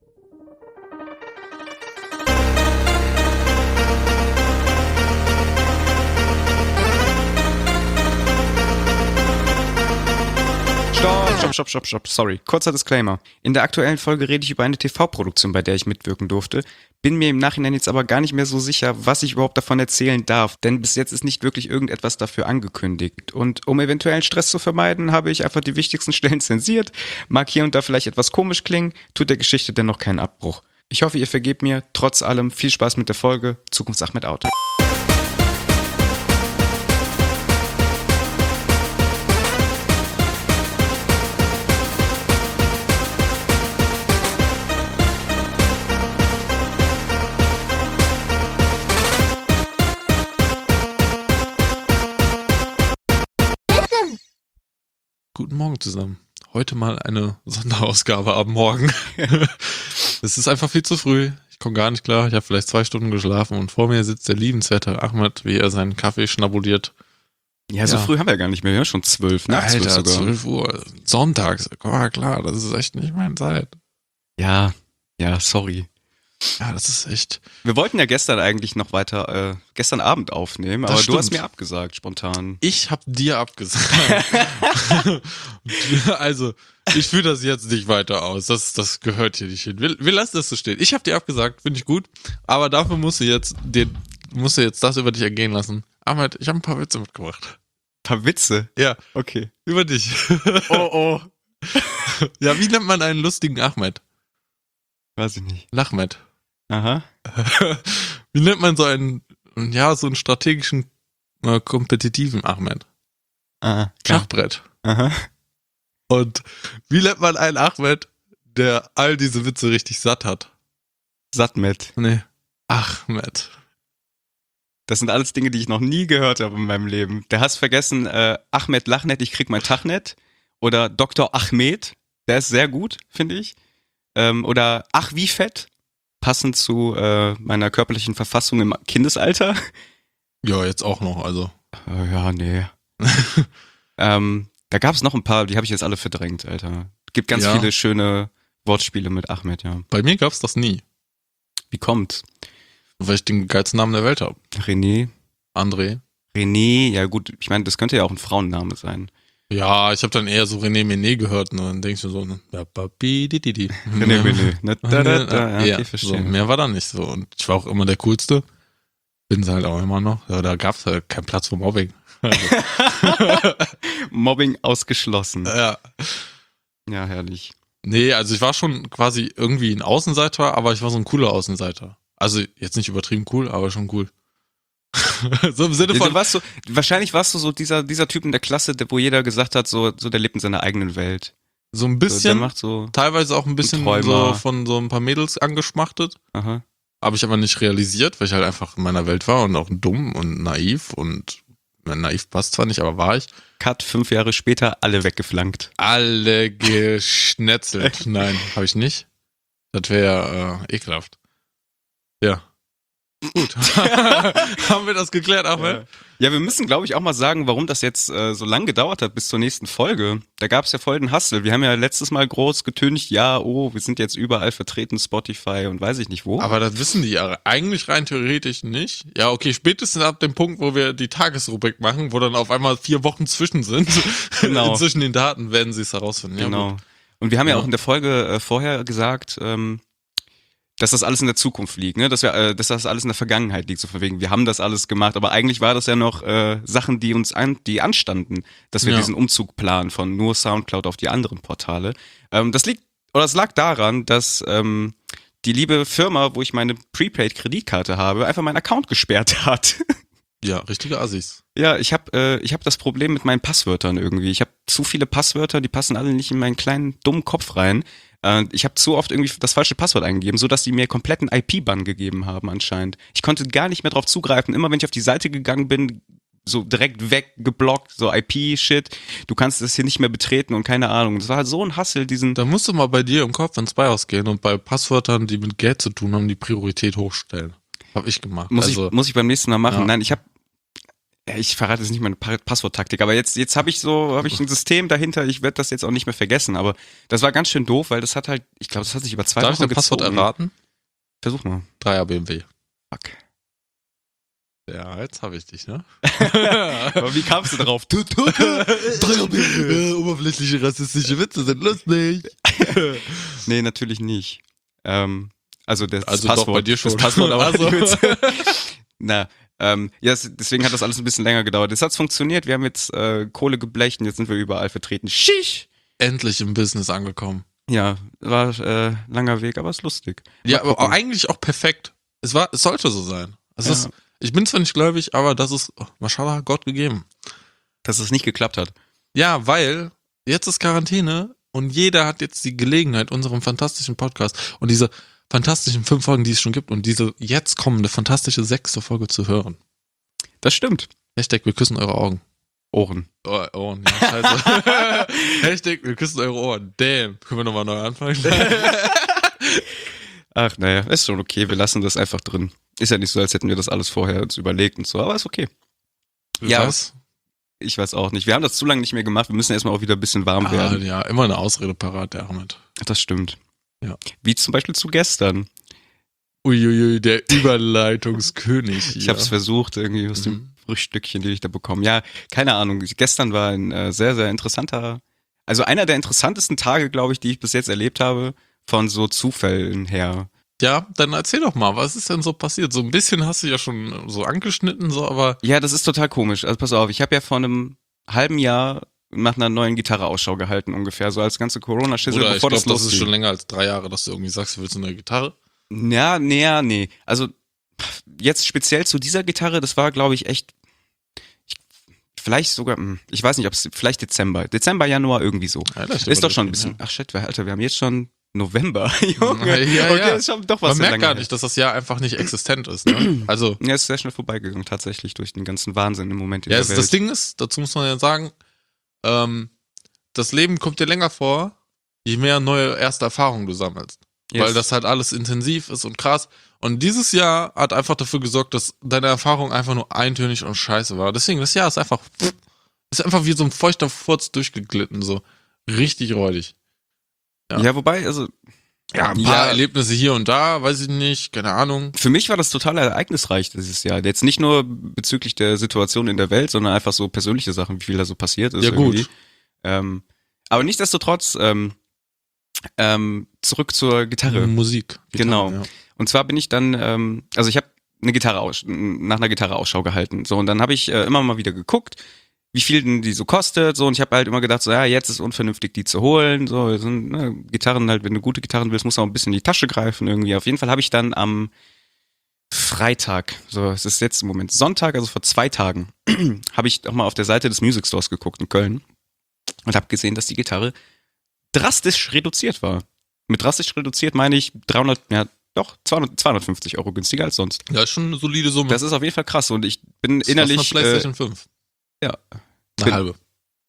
Stopp. Sorry. Kurzer Disclaimer. In der aktuellen Folge rede ich über eine TV-Produktion, bei der ich mitwirken durfte. Bin mir im Nachhinein jetzt aber gar nicht mehr so sicher, was ich überhaupt davon erzählen darf, denn bis jetzt ist nicht wirklich irgendetwas dafür angekündigt. Und um eventuellen Stress zu vermeiden, habe ich einfach die wichtigsten Stellen zensiert. Mag hier und da vielleicht etwas komisch klingen, tut der Geschichte dennoch keinen Abbruch. Ich hoffe, ihr vergebt mir. Trotz allem viel Spaß mit der Folge. Zukunft Ahmed out. Guten Morgen zusammen. Heute mal eine Sonderausgabe am Morgen. Es ist einfach viel zu früh. Ich komme gar nicht klar. Ich habe vielleicht 2 Stunden geschlafen und vor mir sitzt der liebenswerte Ahmed, wie er seinen Kaffee schnabuliert. Ja, so früh haben wir gar nicht mehr. Wir haben schon 12, ne? Alter, 12 12 Uhr. Sonntags. Oh, klar, das ist echt nicht meine Zeit. Ja, sorry. Ja, das ist echt... Wir wollten ja gestern eigentlich noch weiter, gestern Abend aufnehmen, Das aber stimmt. du hast mir abgesagt, spontan. Ich hab dir abgesagt. Also, ich führe das jetzt nicht weiter aus. Das gehört hier nicht hin. Wir lassen das so stehen. Ich hab dir abgesagt, finde ich gut. Aber dafür musst du jetzt das über dich ergehen lassen. Ahmed, ich habe ein paar Witze mitgebracht. Ein paar Witze? Ja, Okay. über dich. Oh. Ja, wie nennt man einen lustigen Ahmed? Weiß ich nicht. Lachmed. Aha. Wie nennt man so einen strategischen, kompetitiven Ahmed? Aha. Schachbrett. Aha. Und wie nennt man einen Ahmed, der all diese Witze richtig satt hat? Sattmet. Nee. Ahmed. Das sind alles Dinge, die ich noch nie gehört habe in meinem Leben. Der hast vergessen, Ahmed Lachnet, ich krieg mein Tachnet. Oder Dr. Ahmed, der ist sehr gut, finde ich. Oder Ach wie fett, passend zu meiner körperlichen Verfassung im Kindesalter. Ja, jetzt auch noch, also. Ja, nee. Da gab es noch ein paar, die habe ich jetzt alle verdrängt, Alter. Gibt ganz viele schöne Wortspiele mit Ahmed, ja. Bei mir gab's das nie. Wie kommt's? Weil ich den geilsten Namen der Welt habe. René, ja gut, ich meine, das könnte ja auch ein Frauenname sein. Ja, ich habe dann eher so René Mené gehört und dann denkst du so, René Mené. Ja, okay, so, verstehe. mehr war da nicht so. Und ich war auch immer der Coolste. Bin's halt auch immer noch. Ja, da gab's halt keinen Platz für Mobbing. Also. Mobbing ausgeschlossen. Ja. Ja, herrlich. Nee, also ich war schon quasi irgendwie ein Außenseiter, aber ich war so ein cooler Außenseiter. Also jetzt nicht übertrieben cool, aber schon cool. So im Sinne von... Wahrscheinlich warst du so dieser Typ in der Klasse, wo jeder gesagt hat, so der lebt in seiner eigenen Welt. So ein Der bisschen, macht so teilweise auch ein bisschen Träumer. so von so ein paar Mädels angeschmachtet. Aha. Habe ich aber nicht realisiert, weil ich halt einfach in meiner Welt war und auch dumm und naiv und naiv passt zwar nicht, aber war ich. Cut, 5 Jahre später, alle weggeflankt. Alle geschnetzelt. Nein, habe ich nicht. Das wäre ekelhaft. Ja. Gut. Haben wir das geklärt, Ahmed? Ja, wir müssen, glaube ich, auch mal sagen, warum das jetzt so lang gedauert hat bis zur nächsten Folge. Da gab es ja voll den Hustle. Wir haben ja letztes Mal groß getüncht, wir sind jetzt überall vertreten, Spotify und weiß ich nicht wo. Aber das wissen die ja eigentlich rein theoretisch nicht. Ja, okay, spätestens ab dem Punkt, wo wir die Tagesrubrik machen, wo dann auf einmal 4 Wochen zwischen sind, Genau. zwischen den Daten werden sie es herausfinden. Ja, Genau. gut. Und wir haben ja Ja. auch in der Folge vorher gesagt, dass das alles in der Zukunft liegt, ne? Dass das alles in der Vergangenheit liegt, so von wegen, wir haben das alles gemacht, aber eigentlich war das ja noch Sachen, die die anstanden, dass wir Ja. diesen Umzug planen von nur Soundcloud auf die anderen Portale. Es lag daran, dass die liebe Firma, wo ich meine Prepaid-Kreditkarte habe, einfach meinen Account gesperrt hat. Ja, richtige Assis. Ja, ich hab das Problem mit meinen Passwörtern irgendwie. Ich habe zu viele Passwörter, die passen alle nicht in meinen kleinen, dummen Kopf rein. Ich habe zu oft irgendwie das falsche Passwort eingegeben, so dass die mir kompletten IP-Bann gegeben haben anscheinend. Ich konnte gar nicht mehr drauf zugreifen. Immer wenn ich auf die Seite gegangen bin, so direkt weggeblockt, so IP-Shit. Du kannst das hier nicht mehr betreten und keine Ahnung. Das war halt so ein Hassel, Da musst du mal bei dir im Kopf ins BIOS gehen und bei Passwörtern, die mit Geld zu tun haben, die Priorität hochstellen. Hab ich gemacht. Muss ich beim nächsten Mal machen. Ja. Nein, Ja, ich verrate jetzt nicht meine Passworttaktik, aber jetzt habe ich ein System dahinter, ich werde das jetzt auch nicht mehr vergessen, aber das war ganz schön doof, weil das hat halt, ich glaube, das hat sich über 2 Darf ich Wochen dein Passwort gezogen. erraten? Versuch mal. 3er BMW. Fuck. Ja, jetzt habe ich dich, ne? Aber wie kamst du drauf? Oberflächliche rassistische Witze sind lustig. Nee, natürlich nicht. Also das Also Passwort. doch, bei dir schon. Das Passwort, aber Also. die Witze. Na, deswegen hat das alles ein bisschen länger gedauert. Jetzt hat's funktioniert, wir haben jetzt Kohle geblecht und jetzt sind wir überall vertreten. Schisch! Endlich im Business angekommen. Ja, war langer Weg, aber ist lustig. Ja, Mal aber gucken. eigentlich auch perfekt. Es sollte so sein. Ja. Ich bin zwar nicht gläubig, aber das ist, Mashallah, Gott gegeben. Dass es nicht geklappt hat. Ja, weil jetzt ist Quarantäne und jeder hat jetzt die Gelegenheit, unserem fantastischen Podcast und diese fantastischen 5 Folgen, die es schon gibt und diese jetzt kommende fantastische 6. Folge zu hören. Das stimmt. Hashtag, wir küssen eure Augen. Ohren. Ohren, ja, scheiße. Hashtag, wir küssen eure Ohren. Damn. Können wir nochmal neu anfangen? Ach, naja, ist schon okay, wir lassen das einfach drin. Ist ja nicht so, als hätten wir das alles vorher uns überlegt und so, aber ist okay. Ja. Was? Ich weiß auch nicht. Wir haben das zu lange nicht mehr gemacht, wir müssen erstmal auch wieder ein bisschen warm werden. Ja, immer eine Ausrede parat, der Ahmed. Das stimmt. Ja. Wie zum Beispiel zu gestern. Uiuiui, der Überleitungskönig. Ich habe es versucht, irgendwie aus dem Frühstückchen, die ich da bekomme. Ja, keine Ahnung. Gestern war ein sehr, sehr interessanter, also einer der interessantesten Tage, glaube ich, die ich bis jetzt erlebt habe, von so Zufällen her. Ja, dann erzähl doch mal, was ist denn so passiert? So ein bisschen hast du ja schon so angeschnitten, so, aber. Ja, das ist total komisch. Also pass auf, ich habe ja vor einem halben Jahr nach einer neuen Gitarre Ausschau gehalten, ungefähr, so als ganze Corona-Schissel, Oder ich bevor glaube, das das ist losging. schon länger als 3 Jahre, dass du irgendwie sagst, du willst eine neue Gitarre. Ja, nee. Also jetzt speziell zu dieser Gitarre, das war, glaube ich, echt, vielleicht sogar, ich weiß nicht, ob es, vielleicht Dezember, Januar, irgendwie so. Ja, das Ist doch schon ein durchgehen, bisschen, ach shit, Alter, wir haben jetzt schon November, Junge. Ja, Okay, ja. ist schon doch was Man sehr merkt lange gar her. nicht, dass das Jahr einfach nicht existent ist, ne? Also, Ja, ist sehr schnell vorbeigegangen, tatsächlich, durch den ganzen Wahnsinn im Moment in ja, der Welt. das Ding ist, dazu muss man ja sagen, das Leben kommt dir länger vor, je mehr neue erste Erfahrungen du sammelst. Yes. Weil das halt alles intensiv ist und krass. Und dieses Jahr hat einfach dafür gesorgt, dass deine Erfahrung einfach nur eintönig und scheiße war. Deswegen, das Jahr ist einfach wie so ein feuchter Furz durchgeglitten, so richtig räudig. Ja, wobei, also, Ja, ein paar Erlebnisse hier und da, weiß ich nicht, keine Ahnung. für mich war das total ereignisreich dieses Jahr. Jetzt nicht nur bezüglich der Situation in der Welt, sondern einfach so persönliche Sachen, wie viel da so passiert ist. Ja, gut. Irgendwie. Aber nichtsdestotrotz, zurück zur Gitarre. Musik. Genau. Ja. Und zwar bin ich dann, also ich habe nach einer Gitarre Ausschau gehalten. So, und dann habe ich immer mal wieder geguckt, wie viel denn die so kostet. So, und ich habe halt immer gedacht, so, ja, jetzt ist unvernünftig, die zu holen. So, Gitarren halt, wenn du gute Gitarren willst, musst du auch ein bisschen in die Tasche greifen irgendwie. Auf jeden Fall habe ich dann am Freitag, so, es ist jetzt im Moment Sonntag, also vor 2 Tagen, habe ich auch mal auf der Seite des Music Stores geguckt in Köln und habe gesehen, dass die Gitarre drastisch reduziert war. Mit drastisch reduziert meine ich 250 Euro günstiger als sonst. Ja, ist schon eine solide Summe. Das ist auf jeden Fall krass und ich bin Das ist innerlich fast eine PlayStation 5. ja. Eine Bin- halbe.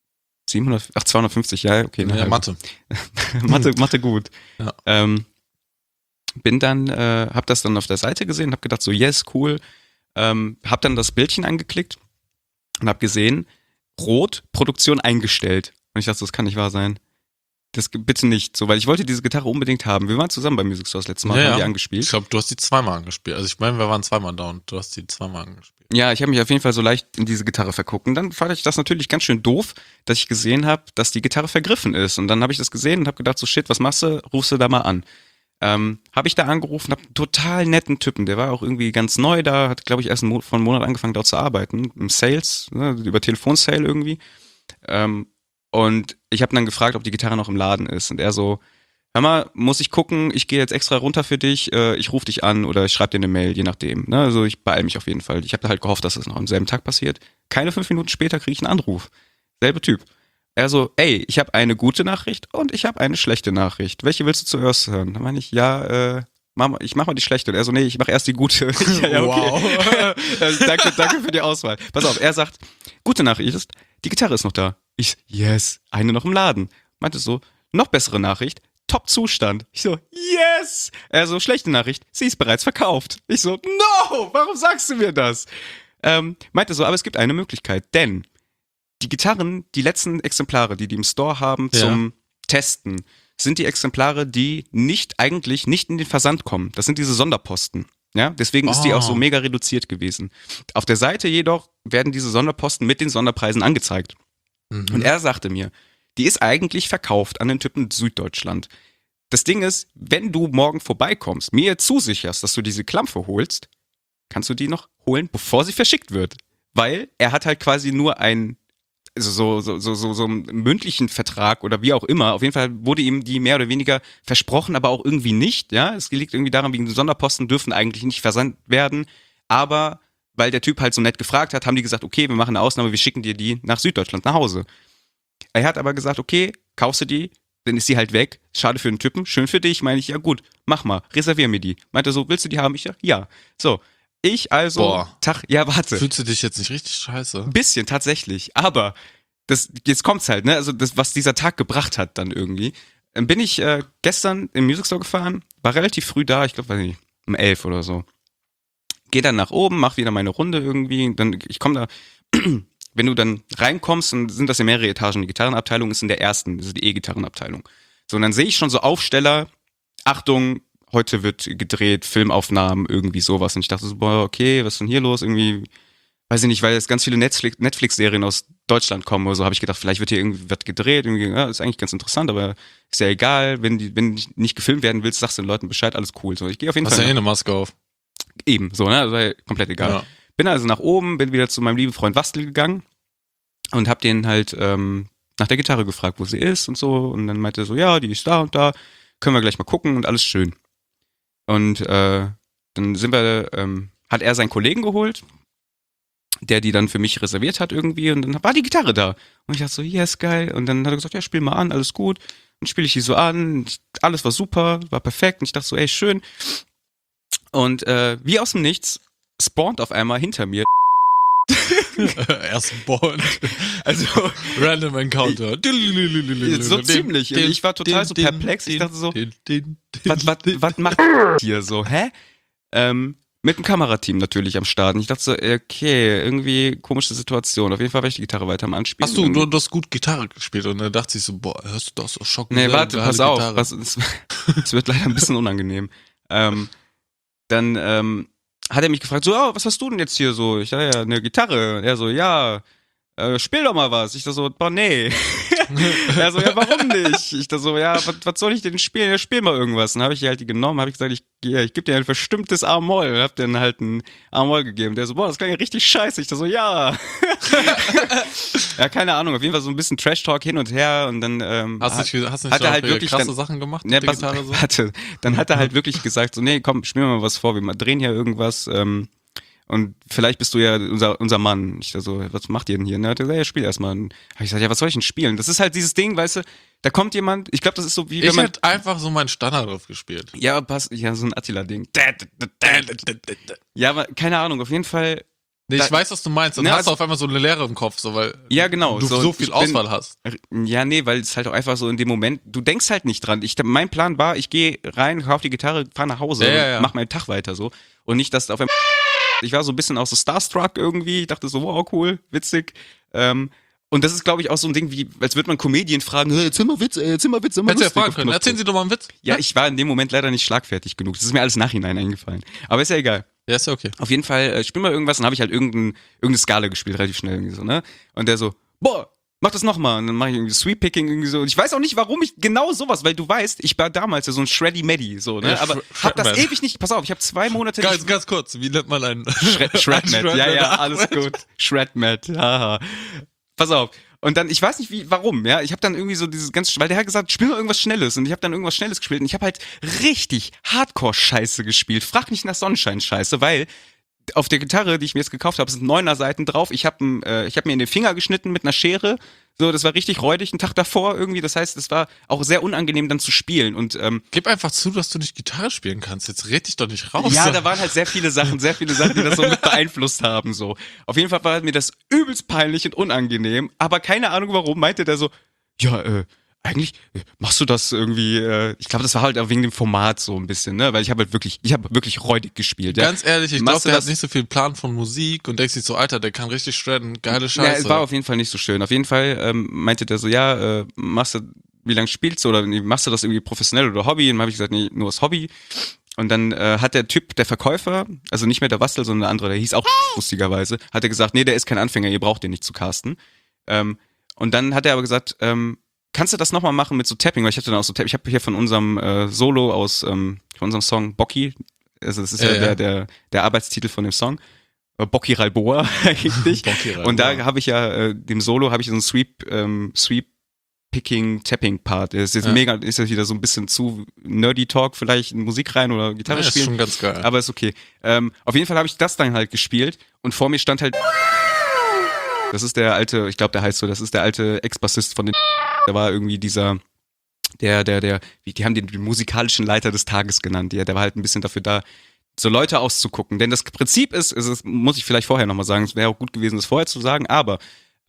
250, ja, okay. Ja, Mathe. Mathe gut. Ja. Bin dann, hab das dann auf der Seite gesehen, hab gedacht so, yes, cool. Hab dann das Bildchen angeklickt und hab gesehen, rot, Produktion eingestellt. Und ich dachte, das kann nicht wahr sein. Das bitte nicht, so, weil ich wollte diese Gitarre unbedingt haben. Wir waren zusammen beim Music Store das letzte Mal, Ja, haben ja. die Ich angespielt. glaube, du hast die zweimal angespielt. Also ich meine, wir waren zweimal da und du hast die zweimal angespielt. Ja, ich habe mich auf jeden Fall so leicht in diese Gitarre verguckt. Und dann fand ich das natürlich ganz schön doof, dass ich gesehen habe, dass die Gitarre vergriffen ist. Und dann habe ich das gesehen und habe gedacht, so shit, was machst du? Rufst du da mal an. Habe ich da angerufen, hab einen total netten Typen, der war auch irgendwie ganz neu da, hat glaube ich erst vor einem Monat angefangen dort zu arbeiten, im Sales, ne, über Telefonsale irgendwie. Und ich habe dann gefragt, ob die Gitarre noch im Laden ist. Und er so, hör mal, muss ich gucken, ich gehe jetzt extra runter für dich, ich rufe dich an oder ich schreibe dir eine Mail, je nachdem. Ne? Also ich beeile mich auf jeden Fall. Ich habe halt gehofft, dass das noch am selben Tag passiert. Keine 5 Minuten später kriege ich einen Anruf. Selbe Typ. Er so, ey, ich habe eine gute Nachricht und ich habe eine schlechte Nachricht. Welche willst du zuerst hören? Dann meine ich, ja, ich mach mal die schlechte. Und er so, nee, ich mache erst die gute. Ja, okay. Wow. Danke für die Auswahl. Pass auf, er sagt, gute Nachricht ist, die Gitarre ist noch da. Ich, yes, eine noch im Laden. Meinte so, noch bessere Nachricht, Top-Zustand. Ich so, yes! Er so, schlechte Nachricht, sie ist bereits verkauft. Ich so, no, warum sagst du mir das? Meinte so, aber es gibt eine Möglichkeit, denn die Gitarren, die letzten Exemplare, die im Store haben zum Testen, sind die Exemplare, die eigentlich nicht in den Versand kommen. Das sind diese Sonderposten. Ja, deswegen ist die auch so mega reduziert gewesen. Auf der Seite jedoch werden diese Sonderposten mit den Sonderpreisen angezeigt. Und er sagte mir, die ist eigentlich verkauft an den Typen in Süddeutschland. Das Ding ist, wenn du morgen vorbeikommst, mir zusicherst, dass du diese Klampfe holst, kannst du die noch holen, bevor sie verschickt wird. Weil er hat halt quasi nur einen mündlichen Vertrag oder wie auch immer. Auf jeden Fall wurde ihm die mehr oder weniger versprochen, aber auch irgendwie nicht. Ja, es liegt irgendwie daran, wegen den Sonderposten dürfen eigentlich nicht versandt werden. Aber weil der Typ halt so nett gefragt hat, haben die gesagt, okay, wir machen eine Ausnahme, wir schicken dir die nach Süddeutschland nach Hause. Er hat aber gesagt, okay, kaufst du die, dann ist sie halt weg. Schade für den Typen, schön für dich. Meine ich, ja gut, mach mal, reservier mir die. Meinte so, willst du die haben? Ich sag, ja. So, ich also, warte. Fühlst du dich jetzt nicht richtig scheiße? Ein bisschen, tatsächlich. Aber jetzt kommt's halt, ne? Also das, was dieser Tag gebracht hat dann irgendwie. Dann bin ich gestern im Music Store gefahren, war relativ früh da, ich glaube, weiß nicht, um 11 oder so. Geh dann nach oben, mach wieder meine Runde irgendwie. Ich komme da, wenn du dann reinkommst, dann sind das ja mehrere Etagen. Die Gitarrenabteilung ist in der ersten, das ist die E-Gitarrenabteilung. So, und dann sehe ich schon so Aufsteller, Achtung, heute wird gedreht, Filmaufnahmen, irgendwie sowas. Und ich dachte so, boah, okay, was ist denn hier los? Irgendwie, weiß ich nicht, weil jetzt ganz viele Netflix-Serien aus Deutschland kommen oder so, habe ich gedacht, vielleicht wird hier irgendwie was gedreht. Irgendwie, ja, ist eigentlich ganz interessant, aber ist ja egal. Wenn nicht gefilmt werden willst, sagst du den Leuten Bescheid, alles cool. So, ich gehe auf jeden Fall. Hast ja eine Maske auf. Eben, so, ne? Das war ja komplett egal. Ja. Bin also nach oben, bin wieder zu meinem lieben Freund Wastel gegangen und hab den halt nach der Gitarre gefragt, wo sie ist und so. Und dann meinte er so, ja, die ist da und da, können wir gleich mal gucken und alles schön. Und dann hat er seinen Kollegen geholt, der die dann für mich reserviert hat irgendwie und dann war die Gitarre da. Und ich dachte so, yes, geil. Und dann hat er gesagt, ja, spiel mal an, alles gut. Und spiele ich die so an, alles war super, war perfekt. Und ich dachte so, ey, schön. Und wie aus dem Nichts spawnt auf einmal hinter mir er spawnt. Also Random Encounter. So ziemlich. Ich war total so perplex. Ich dachte so, was macht hier so? Hä? Mit dem Kamerateam natürlich am Start. Und ich dachte so, okay, irgendwie komische Situation. Auf jeden Fall war ich die Gitarre weiter am Anspielen. Hast du hast gut Gitarre gespielt und dann dachte ich so, boah, hörst du das so schockend? Nee, warte, pass auf. Es wird leider ein bisschen unangenehm. Dann hat er mich gefragt, so, was hast du denn jetzt hier so? Ich sag, ja, eine Gitarre. Er so, ja, spiel doch mal was. Ich da so, boah, nee. Er so, ja, warum nicht? Ich da so, ja, was soll ich denn spielen? Ja, spiel mal irgendwas. Dann habe ich halt die genommen, habe ich gesagt, ich gebe dir ein verstimmtes A-Moll. Hab dir halt ein A-Moll gegeben. Der so, boah, das klang ja richtig scheiße. Ich da so, ja. Ja, keine Ahnung, auf jeden Fall so ein bisschen Trash-Talk hin und her und dann hast du nicht hat er halt wirklich krasse Sachen gemacht mit der Gitarre so? Dann hat er halt wirklich gesagt, so, nee, komm, spiel mal was vor, wir drehen hier irgendwas und vielleicht bist du ja unser Mann. Ich da so, was macht ihr denn hier? Und er hat gesagt, ja, spiel erstmal. Hab ich gesagt, ja, was soll ich denn spielen? Das ist halt dieses Ding, weißt du, da kommt jemand, ich glaube, das ist so wie, wenn man... Ich hätte einfach so meinen Standard drauf gespielt. Ja, so ein Attila-Ding. Ja, aber keine Ahnung, auf jeden Fall... Nee, ich weiß, was du meinst. Dann hast du auf einmal so eine Leere im Kopf, so, weil ja, genau, du so viel Auswahl hast. Ja, nee, weil es halt auch einfach so in dem Moment, du denkst halt nicht dran. Mein Plan war, ich gehe rein, kauf die Gitarre, fahr nach Hause, mach meinen Tag weiter so. Und nicht, dass auf einmal... Ich war so ein bisschen auch so starstruck irgendwie. Ich dachte so, wow, cool, witzig. Und das ist, glaube ich, auch so ein Ding, wie, als würde man Comedien fragen, erzähl mal Witz, erzähl mal Witz. Hättest du ja fragen können, erzählen Sie doch mal einen Witz. Ja, ich war in dem Moment leider nicht schlagfertig genug. Das ist mir alles nachhinein eingefallen. Aber ist ja egal. Ja, ist ja okay. Auf jeden Fall, spiel mal irgendwas, dann habe ich halt irgendeine Skala gespielt, relativ schnell irgendwie so, ne? Und der so, boah, mach das nochmal. Und dann mache ich irgendwie Sweep Picking irgendwie so. Und ich weiß auch nicht, warum ich genau sowas, weil du weißt, ich war damals ja so ein Shreddy Maddy, so, ne? Ja, aber hab das ewig nicht, pass auf, ich habe 2 Monate ganz kurz, wie nennt man einen? Shredmat, ja, alles gut. Shredmat, haha. Pass auf. Und dann, ich weiß nicht warum, ja, ich habe dann irgendwie so dieses ganz, weil der hat gesagt, spiel mal irgendwas Schnelles und ich habe dann irgendwas Schnelles gespielt und ich habe halt richtig Hardcore-Scheiße gespielt. Frag nicht nach Sonnenschein-Scheiße, weil auf der Gitarre, die ich mir jetzt gekauft habe, sind 9er-Seiten drauf. Ich hab mir in den Finger geschnitten mit einer Schere. So, das war richtig räudig, einen Tag davor irgendwie. Das heißt, es war auch sehr unangenehm dann zu spielen. Und gib einfach zu, dass du nicht Gitarre spielen kannst. Jetzt red dich doch nicht raus. Ja, da waren halt sehr viele Sachen, die das so mit beeinflusst haben. So, auf jeden Fall war mir das übelst peinlich und unangenehm. Aber keine Ahnung warum meinte der so, ja, eigentlich machst du das irgendwie, ich glaube, das war halt auch wegen dem Format so ein bisschen, ne, weil ich habe wirklich räudig gespielt, ja. Ganz ehrlich, ich glaube, Machst du der das- hat nicht so viel Plan von Musik und denkt sich so, Alter, der kann richtig shredden, geile Ja, Scheiße. es war auf jeden Fall nicht so schön. Auf jeden Fall meinte der so, ja, wie lange spielst du oder nee, machst du das irgendwie professionell oder Hobby? Und dann habe ich gesagt, nee, nur das Hobby. Und dann hat der Typ, der Verkäufer, also nicht mehr der Wastel, sondern der andere, der hieß auch lustigerweise, hat er gesagt, nee, der ist kein Anfänger, ihr braucht den nicht zu casten. Und dann hat er aber gesagt, kannst du das nochmal machen mit so Tapping? Weil ich hatte dann auch so Tapping, ich habe hier von unserem Solo von unserem Song Bocki, also das ist ja. Der Arbeitstitel von dem Song, Bocki Ralboa eigentlich. Bocki Ralboa. Und da habe ich ja, dem Solo habe ich so einen Sweep Picking, Tapping Part. Ist jetzt mega, ist jetzt wieder so ein bisschen zu Nerdy Talk, vielleicht in Musik rein oder Gitarre Ja, spielen. ist schon ganz geil. Aber ist okay. Auf jeden Fall habe ich das dann halt gespielt und vor mir stand halt, das ist der alte, ich glaube, der heißt so, das ist der alte Ex-Bassist von den, der war irgendwie dieser, die haben den musikalischen Leiter des Tages genannt. Der war halt ein bisschen dafür da, so Leute auszugucken. Denn das Prinzip ist, muss ich vielleicht vorher nochmal sagen, es wäre auch gut gewesen, das vorher zu sagen, aber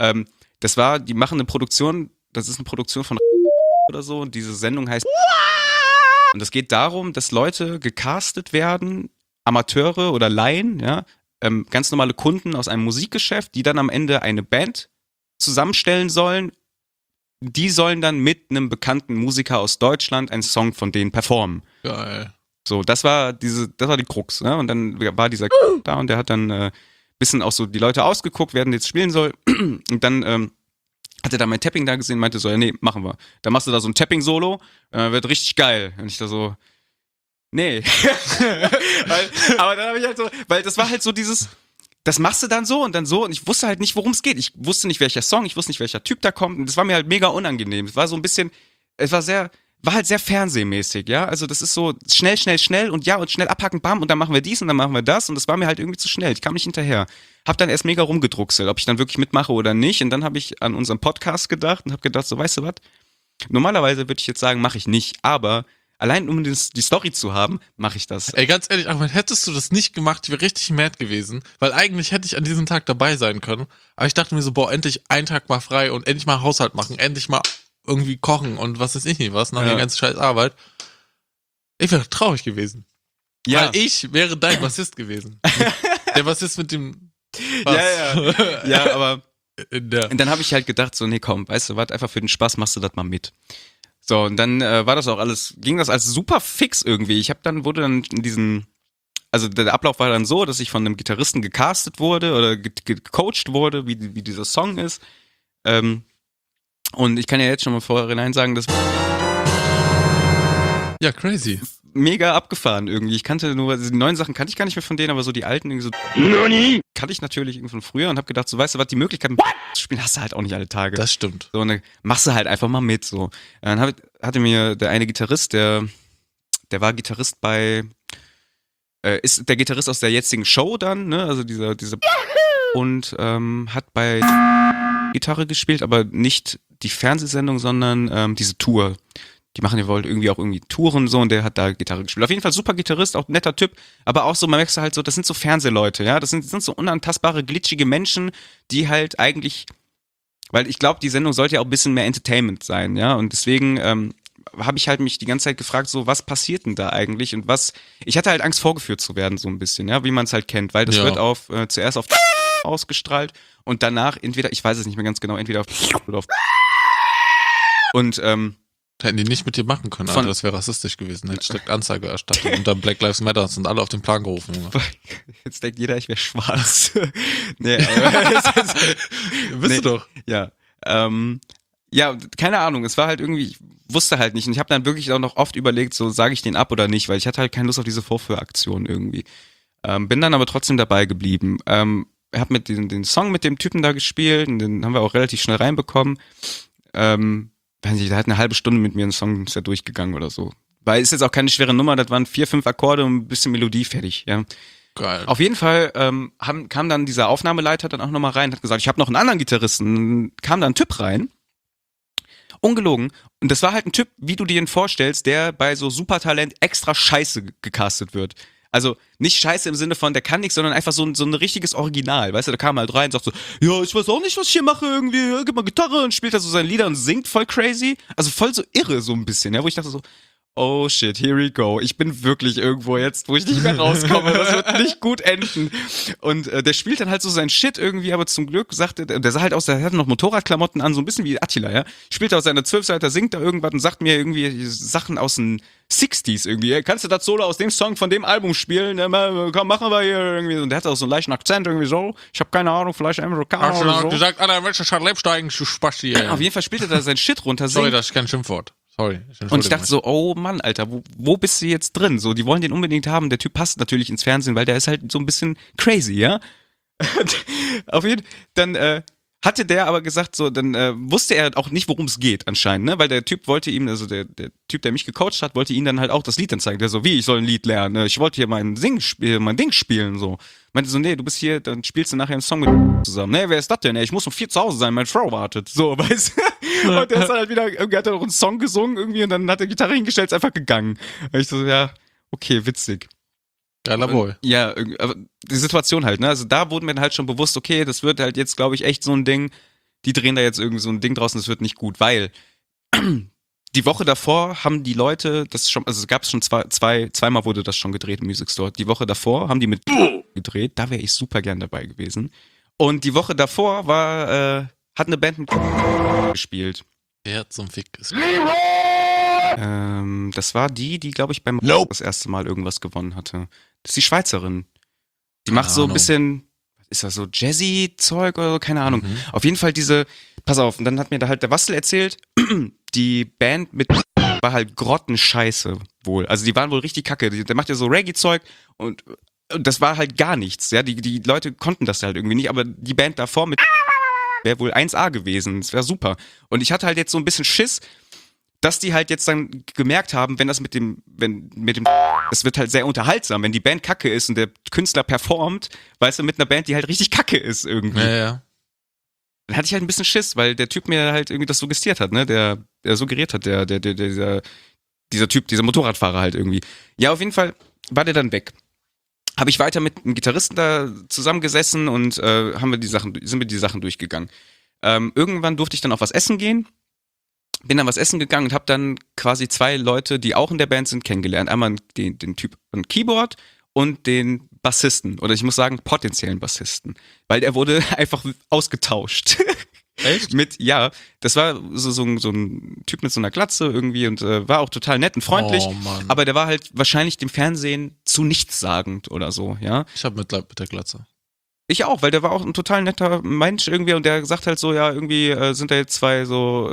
die machen eine Produktion, das ist eine Produktion von oder so und diese Sendung heißt und es geht darum, dass Leute gecastet werden, Amateure oder Laien, ja, ganz normale Kunden aus einem Musikgeschäft, die dann am Ende eine Band zusammenstellen sollen. Die sollen dann mit einem bekannten Musiker aus Deutschland einen Song von denen performen. Geil. So, das war die Krux, ne? Und dann war dieser da und der hat dann bisschen auch so die Leute ausgeguckt, wer denn jetzt spielen soll. Und dann hat er da mein Tapping da gesehen, meinte so, ja, nee, machen wir. Dann machst du da so ein Tapping-Solo, wird richtig geil. Und ich da so, nee. Aber dann habe ich halt so, weil das war halt so dieses, das machst du dann so und ich wusste halt nicht, worum es geht. Ich wusste nicht, welcher Song, ich wusste nicht, welcher Typ da kommt und das war mir halt mega unangenehm. Es war so ein bisschen, war halt sehr fernsehmäßig, ja. Also das ist so schnell und schnell abhaken, bam, und dann machen wir dies und dann machen wir das und das war mir halt irgendwie zu schnell. Ich kam nicht hinterher. Hab dann erst mega rumgedruckselt, ob ich dann wirklich mitmache oder nicht. Und dann habe ich an unseren Podcast gedacht und habe gedacht, so, weißt du was? Normalerweise würde ich jetzt sagen, mache ich nicht, aber allein um die Story zu haben, mache ich das. Ey, ganz ehrlich, Ahmed, hättest du das nicht gemacht, ich wäre richtig mad gewesen, weil eigentlich hätte ich an diesem Tag dabei sein können. Aber ich dachte mir so, boah, endlich einen Tag mal frei und endlich mal Haushalt machen, endlich mal irgendwie kochen und was weiß ich nicht was, nach der ganzen scheiß Arbeit. Ich wäre traurig gewesen. Ja. Weil ich wäre dein Bassist gewesen. Der Bassist mit dem Bass. Ja, aber Und dann habe ich halt gedacht, so, nee, komm, weißt du was, einfach für den Spaß machst du das mal mit. So, und dann war das auch alles, ging das als super fix irgendwie. Wurde dann in diesen, also der Ablauf war dann so, dass ich von einem Gitarristen gecastet wurde oder gecoacht wurde, wie dieser Song ist. Und ich kann ja jetzt schon mal vorhinein sagen, das ja, crazy. mega abgefahren irgendwie. Ich kannte nur, also die neuen Sachen kannte ich gar nicht mehr von denen, aber so die alten irgendwie so kannte ich natürlich irgendwie von früher und habe gedacht, so, weißt du was, die Möglichkeit zu spielen hast du halt auch nicht alle Tage. Das stimmt. So, und dann machst du halt einfach mal mit, so. Dann hatte mir der eine Gitarrist, der war Gitarrist bei, ist der Gitarrist aus der jetzigen Show dann, ne, also diese und hat bei Gitarre gespielt, aber nicht die Fernsehsendung, sondern diese Tour. Die machen ja wohl irgendwie auch irgendwie Touren so und der hat da Gitarre gespielt. Auf jeden Fall super Gitarrist, auch netter Typ, aber auch so, man merkt halt so, das sind so Fernsehleute, ja, das sind so unantastbare, glitschige Menschen, die halt eigentlich, weil ich glaube, die Sendung sollte ja auch ein bisschen mehr Entertainment sein, ja, und deswegen habe ich halt mich die ganze Zeit gefragt, so, was passiert denn da eigentlich und ich hatte halt Angst, vorgeführt zu werden, so ein bisschen, ja, wie man es halt kennt, weil das wird zuerst auf ausgestrahlt und danach entweder, ich weiß es nicht mehr ganz genau, entweder auf oder auf und Hätten die nicht mit dir machen können, Alter, das wäre rassistisch gewesen. Hätte direkt Anzeige erstattet und dann Black Lives Matter sind alle auf den Plan gerufen, Junge. Jetzt denkt jeder, ich wäre schwarz. Nee, Bist du doch. Ja. Ja, keine Ahnung, es war halt irgendwie, ich wusste halt nicht und ich habe dann wirklich auch noch oft überlegt, so sage ich den ab oder nicht, weil ich hatte halt keine Lust auf diese Vorführaktion irgendwie. Bin dann aber trotzdem dabei geblieben. Hab mit den Song mit dem Typen da gespielt und den haben wir auch relativ schnell reinbekommen. Weiß nicht, der hat eine halbe Stunde mit mir einen Song ist ja durchgegangen oder so. Weil ist jetzt auch keine schwere Nummer, das waren 4, 5 Akkorde und ein bisschen Melodie fertig, ja. Geil. Auf jeden Fall kam dann dieser Aufnahmeleiter dann auch nochmal rein, hat gesagt, ich habe noch einen anderen Gitarristen. Kam da ein Typ rein, ungelogen. Und das war halt ein Typ, wie du dir ihn vorstellst, der bei so Supertalent extra scheiße gecastet wird. Also nicht scheiße im Sinne von, der kann nichts, sondern einfach so ein richtiges Original. Weißt du, da kam er halt rein und sagt so, ja, ich weiß auch nicht, was ich hier mache irgendwie, ja, gib mal Gitarre und spielt da so seine Lieder und singt voll crazy. Also voll so irre so ein bisschen, ja, wo ich dachte so, oh shit, here we go. Ich bin wirklich irgendwo jetzt, wo ich nicht mehr rauskomme. Das wird nicht gut enden. Und der spielt dann halt so sein Shit irgendwie, aber zum Glück sagte der sah halt aus, der hatte noch Motorradklamotten an, so ein bisschen wie Attila, ja. Spielt aus seiner 12-Seiter, singt da irgendwas und sagt mir irgendwie Sachen aus den 60s irgendwie. Hey, kannst du das Solo aus dem Song von dem Album spielen? Komm, machen wir hier irgendwie. Und der hatte auch so einen leichten Akzent irgendwie so. Ich habe keine Ahnung, vielleicht Amerikaner Hast oder du so. gesagt, Alter, Mensch, ich Lebsteigen, du Spasti, ey. Auf jeden Fall spielt er da sein Shit runter, Sorry, singt. das ist kein Schimpfwort. Sorry. Und ich dachte so, oh Mann, Alter, wo bist du jetzt drin? So, die wollen den unbedingt haben. Der Typ passt natürlich ins Fernsehen, weil der ist halt so ein bisschen crazy, ja? Auf jeden Fall, dann hatte der aber gesagt, so, dann wusste er auch nicht, worum es geht anscheinend, ne? Weil der Typ wollte ihm, also der Typ, der mich gecoacht hat, wollte ihm dann halt auch das Lied dann zeigen. Der so, wie, ich soll ein Lied lernen? Ich wollte hier mein Ding spielen, so. Meinte so, nee, du bist hier, dann spielst du nachher einen Song mit zusammen. Nee, wer ist das denn? Ey, ich muss um 4 zu Hause sein, meine Frau wartet. So, weißt du? Und der ist dann halt wieder, irgendwie hat er noch einen Song gesungen irgendwie und dann hat er Gitarre hingestellt, ist einfach gegangen. Und ich so, ja, okay, witzig. Geiler Boy. Ja, aber die Situation halt, ne? Also da wurden mir dann halt schon bewusst, okay, das wird halt jetzt, glaube ich, echt so ein Ding, die drehen da jetzt irgendwie so ein Ding draußen, das wird nicht gut, weil die Woche davor haben die Leute, das schon, also es gab es schon zweimal wurde das schon gedreht im Music Store. Die Woche davor haben die mit gedreht, da wäre ich super gern dabei gewesen. Und die Woche davor hat eine Band mit gespielt. Wer zum Fick ist. Das war die, glaube ich, beim das erste Mal irgendwas gewonnen hatte. Das ist die Schweizerin. Die macht so ein bisschen, ist das so Jazzy-Zeug oder so? Keine Ahnung. Auf jeden Fall pass auf, und dann hat mir da halt der Wastel erzählt, die Band mit war halt grottenscheiße wohl. Also die waren wohl richtig kacke. Der macht ja so Reggae-Zeug und das war halt gar nichts. Ja, die Leute konnten das halt irgendwie nicht, aber die Band davor mit wäre wohl 1A gewesen. Das wäre super. Und ich hatte halt jetzt so ein bisschen Schiss, dass die halt jetzt dann gemerkt haben, wenn das das wird halt sehr unterhaltsam, wenn die Band kacke ist und der Künstler performt, weißt du, mit einer Band, die halt richtig kacke ist irgendwie. Ja. Dann hatte ich halt ein bisschen Schiss, weil der Typ mir halt irgendwie das suggestiert hat, ne, der suggeriert hat, dieser Typ, dieser Motorradfahrer halt irgendwie. Ja, auf jeden Fall war der dann weg. Habe ich weiter mit einem Gitarristen da zusammengesessen und sind wir die Sachen durchgegangen. Irgendwann durfte ich dann auf was essen gehen. Bin dann was essen gegangen und habe dann quasi 2 Leute, die auch in der Band sind, kennengelernt. Einmal den Typ am Keyboard und den Bassisten. Oder ich muss sagen, potenziellen Bassisten. Weil der wurde einfach ausgetauscht. Echt? Das war so ein Typ mit so einer Glatze irgendwie und war auch total nett und freundlich. Oh Mann. Aber der war halt wahrscheinlich dem Fernsehen zu nichtssagend oder so, ja. Ich hab Mitleid mit der Glatze. Ich auch, weil der war auch ein total netter Mensch irgendwie und der sagt halt so, ja, irgendwie sind da jetzt 2 so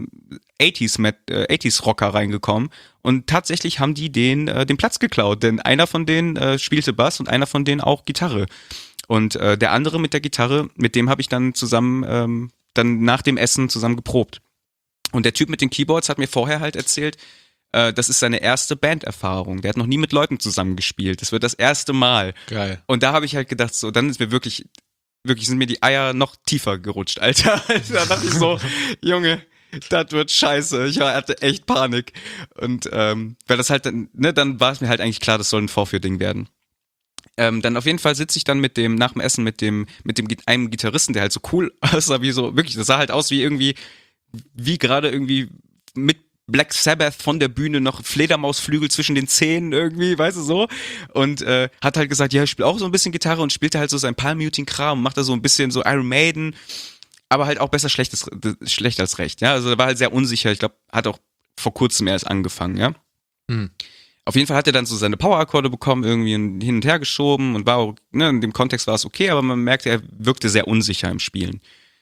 80s Rocker reingekommen und tatsächlich haben die den Platz geklaut, denn einer von denen spielte Bass und einer von denen auch Gitarre. Und der andere mit der Gitarre, mit dem habe ich dann zusammen dann nach dem Essen zusammen geprobt. Und der Typ mit den Keyboards hat mir vorher halt erzählt, das ist seine erste Banderfahrung. Der hat noch nie mit Leuten zusammengespielt. Das wird das erste Mal. Geil. Und da habe ich halt gedacht, so, dann ist mir wirklich sind mir die Eier noch tiefer gerutscht, Alter. Da dachte ich so, Junge, das wird scheiße. Ich hatte echt Panik. Und weil das halt, dann war es mir halt eigentlich klar, das soll ein Vorführding werden. Dann auf jeden Fall sitze ich dann nach dem Essen mit einem Gitarristen, der halt so cool aussah, wie so, wirklich, das sah halt aus wie gerade irgendwie mit Black Sabbath von der Bühne noch Fledermausflügel zwischen den Zähnen irgendwie, weißt du so. Und hat halt gesagt, ja, ich spiele auch so ein bisschen Gitarre und spielte halt so sein Palm-Muting-Kram und macht da so ein bisschen so Iron Maiden, aber halt auch besser schlecht als recht, ja. Also er war halt sehr unsicher, ich glaube, hat auch vor kurzem erst angefangen, ja. Auf jeden Fall hat er dann so seine Power-Akkorde bekommen, irgendwie hin und her geschoben und war auch, in dem Kontext war es okay, aber man merkte, er wirkte sehr unsicher im Spielen.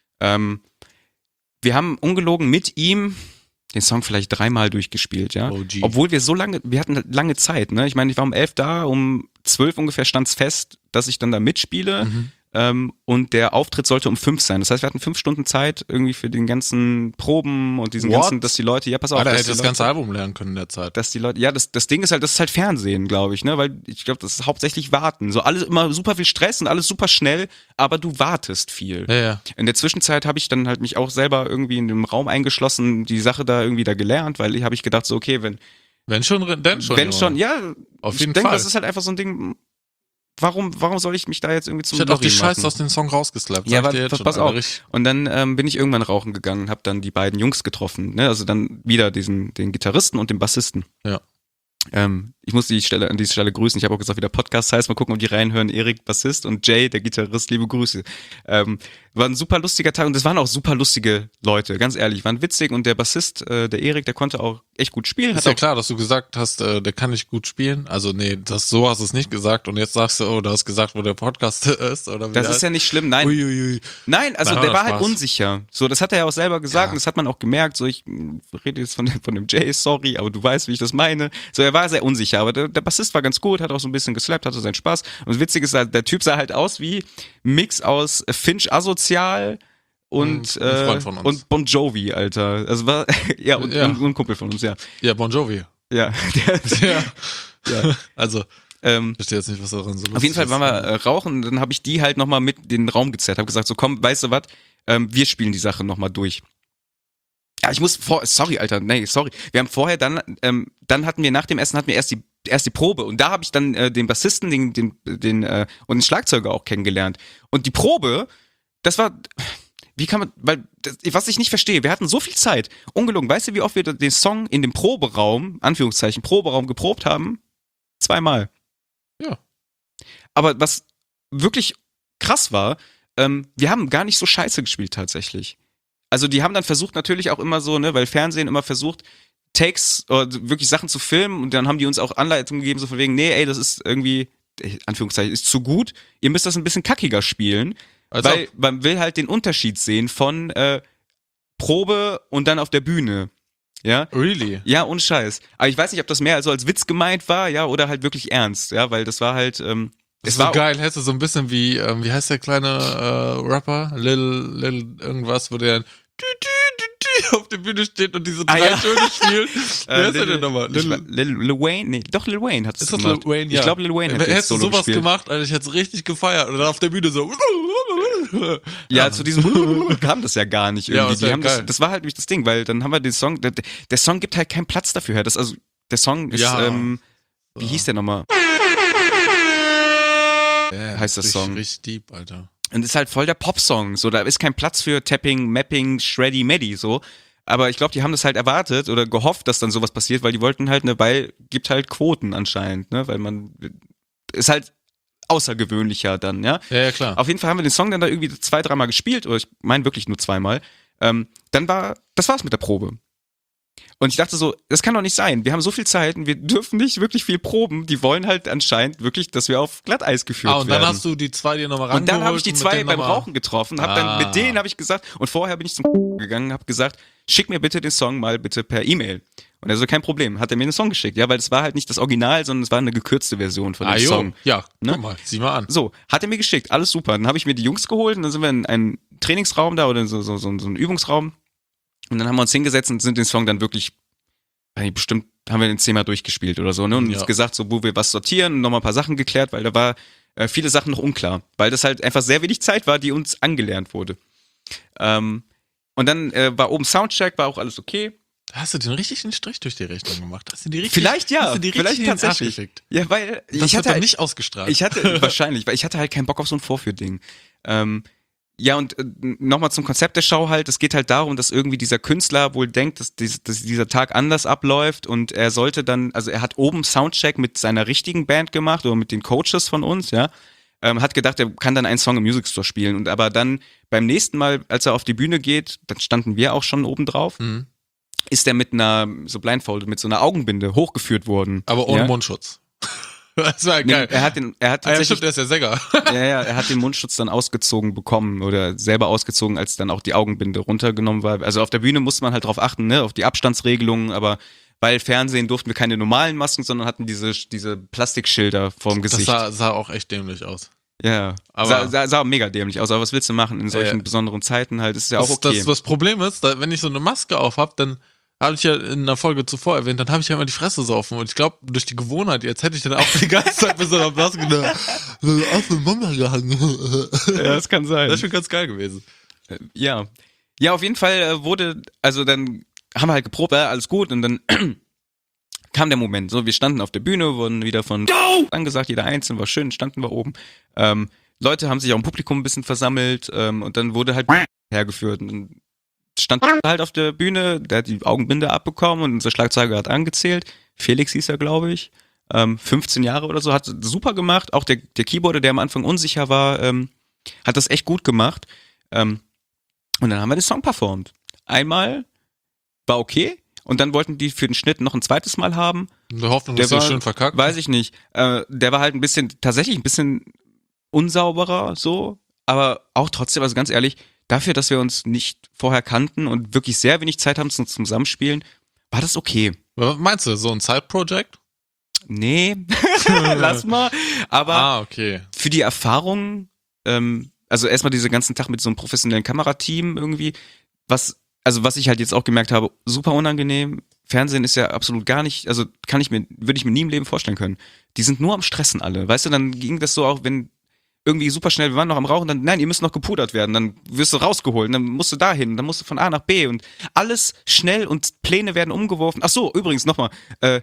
Wir haben ungelogen mit ihm den Song vielleicht 3-mal durchgespielt, ja. OG. Obwohl wir hatten lange Zeit, ne? Ich meine, ich war um 11 da, um 12 ungefähr stand's fest, dass ich dann da mitspiele. Und der Auftritt sollte um 5 sein. Das heißt, wir hatten 5 Stunden Zeit irgendwie für den ganzen Proben und diesen ganzen, dass die Leute, ja, pass auf. Alter, hätte das ganze Album lernen können in der Zeit. Dass die Leute, ja, das Ding ist halt, das ist halt Fernsehen, glaube ich, ne, weil ich glaube, das ist hauptsächlich Warten. So alles immer super viel Stress und alles super schnell, aber du wartest viel. Ja. In der Zwischenzeit habe ich dann halt mich auch selber irgendwie in dem Raum eingeschlossen, die Sache da gelernt, weil habe ich gedacht so, okay, wenn Wenn schon, dann schon. Wenn schon, ja. Auf Ich jeden denke, Fall. das ist halt einfach so ein Ding. Warum soll ich mich da jetzt irgendwie zum Ich hätte auch die Lobby Scheiße machen? aus dem Song rausgeslappt. Ja, sag ich aber dir jetzt schon, pass Alter, auf. richtig. Und dann bin ich irgendwann rauchen gegangen und habe dann die beiden Jungs getroffen. Ne? Also dann wieder den Gitarristen und den Bassisten. Ja. Ich muss an dieser Stelle grüßen. Ich habe auch gesagt, wie der Podcast heißt. Mal gucken, ob die reinhören. Erik, Bassist, und Jay, der Gitarrist. Liebe Grüße. War ein super lustiger Tag und es waren auch super lustige Leute, ganz ehrlich. Waren witzig und der Bassist, der Erik, der konnte auch echt gut spielen. Ist ja klar, dass du gesagt hast, der kann nicht gut spielen. Also nee, so hast du es nicht gesagt und jetzt sagst du, oh, du hast gesagt, wo der Podcast ist. Oder wie Das ist ja nicht schlimm, nein. Uiuiui. Nein, also Nein, der aber war halt Spaß. unsicher. So, das hat er ja auch selber gesagt Ja. und das hat man auch gemerkt. So, ich rede jetzt von dem Jay, sorry, aber du weißt, wie ich das meine. So, er war sehr unsicher, aber der Bassist war ganz gut, hat auch so ein bisschen geslappt, hatte seinen Spaß. Und das Witzige ist, der Typ sah halt aus wie Mix aus Finch Asozial und ein Freund von uns. und Bon Jovi, Alter. Also war ja und ein Kumpel von uns, ja. Ja, Bon Jovi. Ja. Ja. Ja. Also, ähm, verstehe jetzt nicht, was daran so lustig Auf jeden Fall ist. waren wir rauchen und dann habe ich die halt nochmal mit in den Raum gezerrt, habe gesagt, so komm, weißt du was, wir spielen die Sache nochmal durch. Ja, sorry, Alter, nee, sorry. Wir haben vorher dann hatten wir nach dem Essen erst die Probe und da habe ich dann den Bassisten, den und den Schlagzeuger auch kennengelernt. Und die Probe, das war, wie kann man, was ich nicht verstehe, wir hatten so viel Zeit, ungelogen, weißt du, wie oft wir den Song in dem Proberaum, Anführungszeichen, Proberaum geprobt haben? 2-mal. Ja. Aber was wirklich krass war, wir haben gar nicht so scheiße gespielt tatsächlich. Also die haben dann versucht natürlich auch immer so, ne, weil Fernsehen immer versucht, Takes oder wirklich Sachen zu filmen und dann haben die uns auch Anleitungen gegeben, so von wegen, nee, ey, das ist irgendwie, Anführungszeichen, ist zu gut, ihr müsst das ein bisschen kackiger spielen, weil man will halt den Unterschied sehen von Probe und dann auf der Bühne. Ja? Really? Ja, ohne Scheiß. Aber ich weiß nicht, ob das mehr also als Witz gemeint war, ja, oder halt wirklich ernst, ja, weil das war halt, Das es ist war so geil, hättest du so ein bisschen wie heißt der kleine Rapper? Lil irgendwas, wo der auf der Bühne steht und diese 3 ja. Töne spielt. Wer ist der denn nochmal? Lil Wayne? Nee, doch Lil Wayne hat es Ist das gemacht. Lil Wayne? Ja. Ich glaube, Lil Wayne hat jetzt Hättest du Solo sowas gespielt. gemacht, Alter, ich hätte es richtig gefeiert. Und dann auf der Bühne so. Ja, zu diesem kam das ja gar nicht Ja, irgendwie. das wär Die haben geil. das war halt nicht das Ding, weil dann haben wir den Song, der Song gibt halt keinen Platz dafür her. Der Song ist, Ja. wie hieß der nochmal? heißt das Song. Richtig deep, Alter. Und ist halt voll der Popsong. So, da ist kein Platz für Tapping, Mapping, Shreddy, Maddy, so. Aber ich glaube, die haben das halt erwartet oder gehofft, dass dann sowas passiert, weil die wollten halt, ne, weil gibt halt Quoten anscheinend, ne, weil man ist halt außergewöhnlicher dann, ja. Ja, klar. Auf jeden Fall haben wir den Song dann da irgendwie 2-3 Mal gespielt, oder ich meine wirklich nur 2-mal. Das war's mit der Probe. Und ich dachte so, das kann doch nicht sein. Wir haben so viel Zeit und wir dürfen nicht wirklich viel proben. Die wollen halt anscheinend wirklich, dass wir auf Glatteis geführt werden. Und dann hast du die 2 dir nochmal rangeholt. Und dann habe ich die und mit 2 denen beim nochmal- Rauchen getroffen, mit denen habe ich gesagt, und vorher bin ich zum gegangen, habe gesagt, schick mir bitte den Song mal bitte per E-Mail. Und er so, kein Problem, hat er mir den Song geschickt, ja, weil es war halt nicht das Original, sondern es war eine gekürzte Version von dem jo. Song. Ja, Ne? guck mal, sieh mal an. So, hat er mir geschickt, alles super. Dann habe ich mir die Jungs geholt und dann sind wir in einen Trainingsraum da oder so einen Übungsraum. Und dann haben wir uns hingesetzt und sind den Song dann wirklich, bestimmt haben wir den 10-mal durchgespielt oder so, ne? Und uns gesagt, so, wo wir was sortieren und nochmal ein paar Sachen geklärt, weil da war viele Sachen noch unklar. Weil das halt einfach sehr wenig Zeit war, die uns angelernt wurde. Und dann war oben Soundcheck, war auch alles okay. Hast du den richtigen Strich durch die Rechnung gemacht? Hast du die richtig, Vielleicht ja, hast du die vielleicht richtig in den Arsch tatsächlich. gefickt? Ja, weil Das ich wird hatte doch halt, nicht ausgestrahlt. wahrscheinlich, weil ich hatte halt keinen Bock auf so ein Vorführding. Ja, und nochmal zum Konzept der Show halt, es geht halt darum, dass irgendwie dieser Künstler wohl denkt, dass dieser Tag anders abläuft und er sollte dann, also er hat oben Soundcheck mit seiner richtigen Band gemacht oder mit den Coaches von uns, ja, hat gedacht, er kann dann einen Song im Music Store spielen und aber dann beim nächsten Mal, als er auf die Bühne geht, dann standen wir auch schon oben drauf, ist er mit so blindfolded, mit so einer Augenbinde hochgeführt worden. Aber ohne ja? Mundschutz. Das war geil. Nee, er hat Ja, tatsächlich, stimmt, der ist ja Sänger. ja, er hat den Mundschutz dann ausgezogen bekommen oder selber ausgezogen, als dann auch die Augenbinde runtergenommen war. Also auf der Bühne musste man halt drauf achten, ne, auf die Abstandsregelungen, aber weil Fernsehen durften wir keine normalen Masken, sondern hatten diese Plastikschilder vorm Gesicht. Das sah auch echt dämlich aus. Ja, Aber- sah mega dämlich aus, aber was willst du machen in solchen besonderen Zeiten halt, ist ja auch okay. Das Problem ist, wenn ich so eine Maske auf hab, dann habe ich ja in einer Folge zuvor erwähnt, dann habe ich ja immer die Fresse so offen. Und ich glaube, durch die Gewohnheit, jetzt hätte ich dann auch die ganze Zeit mit so einer Maske auf den Mama gehangen. Ja, das kann sein. Das ist schon ganz geil gewesen. Ja. Ja, auf jeden Fall dann haben wir halt geprobt, alles gut und dann kam der Moment. So, wir standen auf der Bühne, wurden wieder von angesagt, jeder einzeln war schön, standen wir oben. Leute haben sich auch im Publikum ein bisschen versammelt und dann wurde halt hergeführt. Und dann stand halt auf der Bühne, der hat die Augenbinde abbekommen und unser Schlagzeuger hat angezählt. Felix hieß er, glaube ich. 15 Jahre oder so, hat super gemacht. Auch der Keyboarder, der am Anfang unsicher war, hat das echt gut gemacht. Und dann haben wir den Song performt. Einmal war okay und dann wollten die für den Schnitt noch ein zweites Mal haben. In der Hoffnung, dass ihr schön verkackt. Weiß ich nicht. Der war halt tatsächlich ein bisschen unsauberer so, aber auch trotzdem, also ganz ehrlich, dafür, dass wir uns nicht vorher kannten und wirklich sehr wenig Zeit haben zum Zusammenspielen, war das okay. Was meinst du, so ein Side-Project? Nee, lass mal. Aber okay. Für die Erfahrung, also erstmal diesen ganzen Tag mit so einem professionellen Kamerateam irgendwie, was ich halt jetzt auch gemerkt habe, super unangenehm. Fernsehen ist ja absolut gar nicht, also würde ich mir nie im Leben vorstellen können. Die sind nur am Stressen alle. Weißt du, dann ging das so auch, wenn irgendwie super schnell, wir waren noch am Rauchen, dann, nein, ihr müsst noch gepudert werden, dann wirst du rausgeholt, dann musst du dahin, dann musst du von A nach B und alles schnell und Pläne werden umgeworfen. Ach so, übrigens nochmal,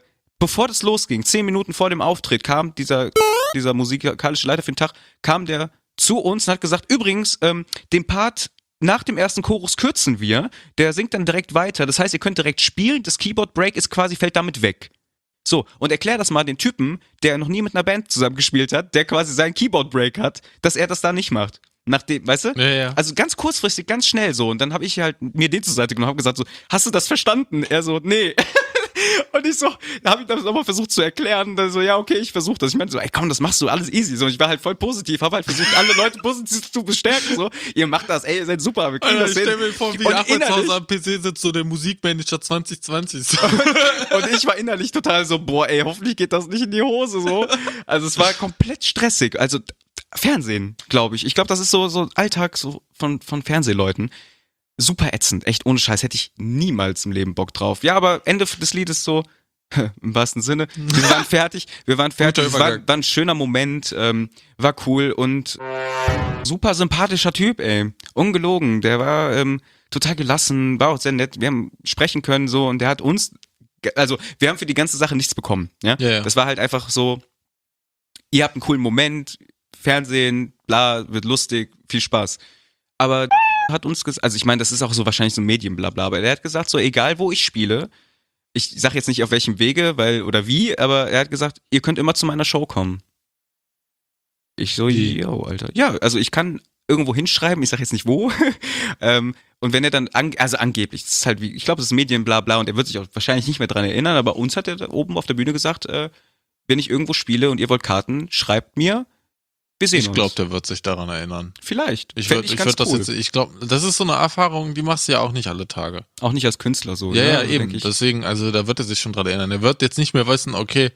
bevor das losging, 10 Minuten vor dem Auftritt, kam dieser musikalische Leiter für den Tag, kam der zu uns und hat gesagt, übrigens, den Part nach dem ersten Chorus kürzen wir, der singt dann direkt weiter, das heißt, ihr könnt direkt spielen, das Keyboard-Break fällt damit weg. So, und erklär das mal den Typen, der noch nie mit einer Band zusammengespielt hat, der quasi seinen Keyboard-Break hat, dass er das da nicht macht. Nachdem, weißt du? Ja. Also ganz kurzfristig, ganz schnell so. Und dann habe ich halt mir den zur Seite genommen und hab gesagt so, hast du das verstanden? Er so, nee. Und ich so, da habe ich das nochmal versucht zu erklären. Dann so, ja, okay, ich versuche das. Ich meinte so, ey, komm, das machst du alles easy. So, ich war halt voll positiv, habe halt versucht, alle Leute positiv zu bestärken. So, ihr macht das, ey, ihr seid super. Wir kriegen das hin. Ich stell mir vor, wie Ahmed zu Hause am PC sitzt, so der Musikmanager 2020. So. Und ich war innerlich total so, boah, ey, hoffentlich geht das nicht in die Hose. So. Also es war komplett stressig. Also Fernsehen, glaube ich. Ich glaube, das ist so Alltag so von Fernsehleuten. Super ätzend, echt ohne Scheiß, hätte ich niemals im Leben Bock drauf. Ja, aber Ende des Liedes so, im wahrsten Sinne, wir waren fertig, es war ein schöner Moment, war cool und super sympathischer Typ, ey, ungelogen, der war total gelassen, war auch sehr nett, wir haben sprechen können so und der hat uns, also wir haben für die ganze Sache nichts bekommen, ja? Ja. Das war halt einfach so, ihr habt einen coolen Moment, Fernsehen, bla, wird lustig, viel Spaß, aber hat uns gesagt, also ich meine, das ist auch so wahrscheinlich so Medienblabla, aber er hat gesagt, so egal wo ich spiele, ich sag jetzt nicht auf welchem Wege, oder wie, aber er hat gesagt, ihr könnt immer zu meiner Show kommen. Ich so, yo, Alter. Ja, also ich kann irgendwo hinschreiben, ich sag jetzt nicht wo, und wenn er dann, also angeblich, das ist halt wie, ich glaube, das ist Medienblabla und er wird sich auch wahrscheinlich nicht mehr dran erinnern, aber uns hat er da oben auf der Bühne gesagt, wenn ich irgendwo spiele und ihr wollt Karten, schreibt mir. Wir sehen uns. Ich glaube, der wird sich daran erinnern. Vielleicht. Ich glaube, das ist so eine Erfahrung, die machst du ja auch nicht alle Tage. Auch nicht als Künstler so. Ja, eben. Deswegen, also da wird er sich schon dran erinnern. Er wird jetzt nicht mehr wissen, okay,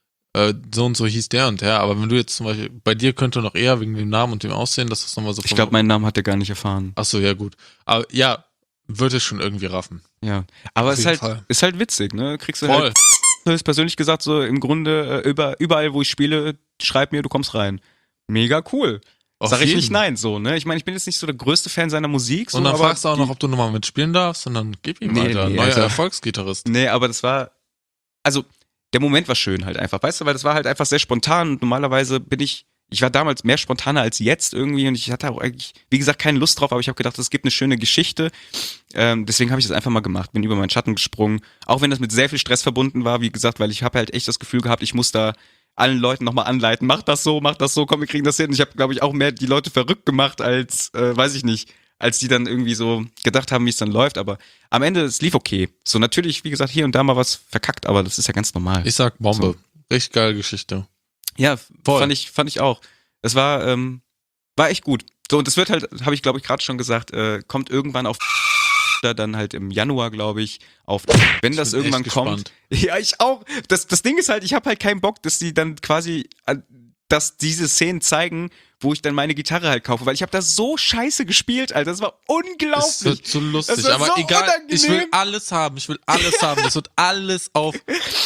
so und so hieß der und der, aber wenn du jetzt zum Beispiel, bei dir könnte noch eher wegen dem Namen und dem Aussehen, dass das nochmal so. Ich glaube, meinen Namen hat er gar nicht erfahren. Ach so, ja gut. Aber ja, wird es schon irgendwie raffen. Ja, aber es ist halt witzig, ne? Kriegst du halt, du hast persönlich gesagt, so im Grunde überall, wo ich spiele, schreib mir, du kommst rein. Mega cool. Sag ich nicht nein, so, ne? Ich meine, ich bin jetzt nicht so der größte Fan seiner Musik. So, und dann fragst du auch noch, ob du nochmal mitspielen darfst und dann gib ihm weiter. Neuer Erfolgsgitarrist. Nee, aber das war, also, der Moment war schön halt einfach, weißt du, weil das war halt einfach sehr spontan und normalerweise ich war damals mehr spontaner als jetzt irgendwie und ich hatte auch eigentlich, wie gesagt, keine Lust drauf, aber ich habe gedacht, es gibt eine schöne Geschichte. Deswegen habe ich das einfach mal gemacht, bin über meinen Schatten gesprungen, auch wenn das mit sehr viel Stress verbunden war, wie gesagt, weil ich habe halt echt das Gefühl gehabt, ich muss da allen Leuten nochmal anleiten, mach das so, komm, wir kriegen das hin. Ich habe, glaube ich, auch mehr die Leute verrückt gemacht als, weiß ich nicht, als die dann irgendwie so gedacht haben, wie es dann läuft. Aber am Ende, es lief okay. So natürlich, wie gesagt, hier und da mal was verkackt, aber das ist ja ganz normal. Ich sag Bombe. So. Richtig geile Geschichte. Ja, fand ich auch. Es war echt gut. So, und das wird halt, habe ich glaube ich gerade schon gesagt, kommt irgendwann auf dann halt im Januar, glaube ich, auf, wenn das irgendwann kommt. Ja, ich auch. Das Ding ist halt, ich habe halt keinen Bock, dass die dann quasi, dass diese Szenen zeigen, wo ich dann meine Gitarre halt kaufe, weil ich habe da so scheiße gespielt, Alter. Das war unglaublich. Das wird so lustig, aber so egal, unangenehm. Ich will alles haben. Das wird alles auf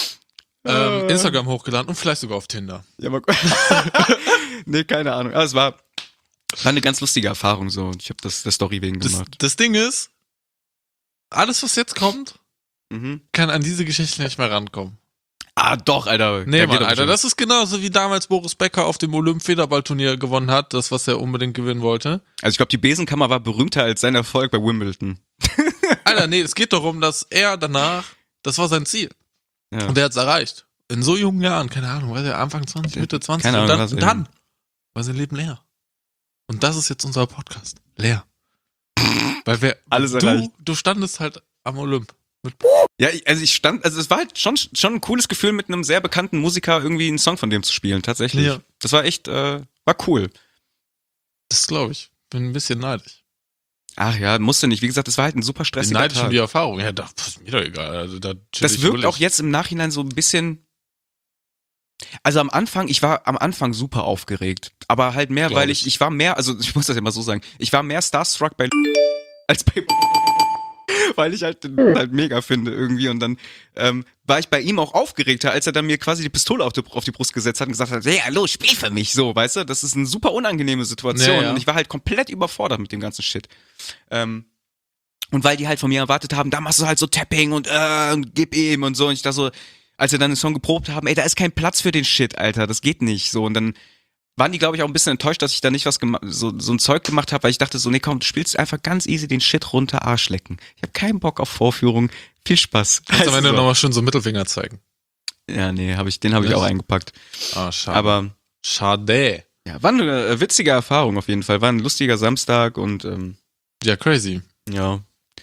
Instagram hochgeladen und vielleicht sogar auf Tinder. Ja, mal nee, keine Ahnung. Aber es war eine ganz lustige Erfahrung so. Ich habe das der Story wegen gemacht. Das Ding ist, alles, was jetzt kommt, kann an diese Geschichte nicht mehr rankommen. Ah, doch, Alter. Nee, Der Mann, geht doch Alter, bestimmt. das ist genauso wie damals Boris Becker auf dem Olymp-Federballturnier gewonnen hat, das, was er unbedingt gewinnen wollte. Also ich glaube, die Besenkammer war berühmter als sein Erfolg bei Wimbledon. Alter, nee, es geht darum, dass er danach, das war sein Ziel. Ja. Und er hat's erreicht. In so jungen Jahren, keine Ahnung, weiß er, Anfang 20, Mitte 20. Keine Ahnung, was und dann war sein Leben leer. Und das ist jetzt unser Podcast. Leer. Weil Alles erreicht. du standest halt am Olymp. Ja, also es war halt schon ein cooles Gefühl, mit einem sehr bekannten Musiker irgendwie einen Song von dem zu spielen, tatsächlich. Ja. Das war echt, war cool. Das glaube ich. Bin ein bisschen neidisch. Ach ja, musste nicht. Wie gesagt, das war halt ein super Bin stressiger neidisch um Tag. die Erfahrung. Ja, das ist mir doch egal. Also, da Das wirkt auch jetzt im Nachhinein so ein bisschen. Also ich war am Anfang super aufgeregt. Aber halt mehr, Glaub weil ich. ich war mehr, also ich muss das ja mal so sagen, ich war mehr starstruck bei als bei weil ich halt den halt mega finde irgendwie und dann war ich bei ihm auch aufgeregter, als er dann mir quasi die Pistole auf die Brust gesetzt hat und gesagt hat, hey, hallo, spiel für mich, so, weißt du, das ist eine super unangenehme Situation Ja, ja. und ich war halt komplett überfordert mit dem ganzen Shit. Und weil die halt von mir erwartet haben, da machst du halt so Tapping und gib ihm und so und ich da so, als wir dann den Song geprobt haben, ey, da ist kein Platz für den Shit, Alter, das geht nicht, so und dann waren die, glaube ich, auch ein bisschen enttäuscht, dass ich da nicht so ein Zeug gemacht habe, weil ich dachte so, nee, komm, du spielst einfach ganz easy den Shit runter, Arsch lecken. Ich habe keinen Bock auf Vorführung. Viel Spaß. Kannst am Ende nochmal schön so Mittelfinger zeigen. Ja, nee, den habe ich auch eingepackt. Ah, schade. Aber Schade. ja, war eine witzige Erfahrung auf jeden Fall. War ein lustiger Samstag und Ja, crazy. ja.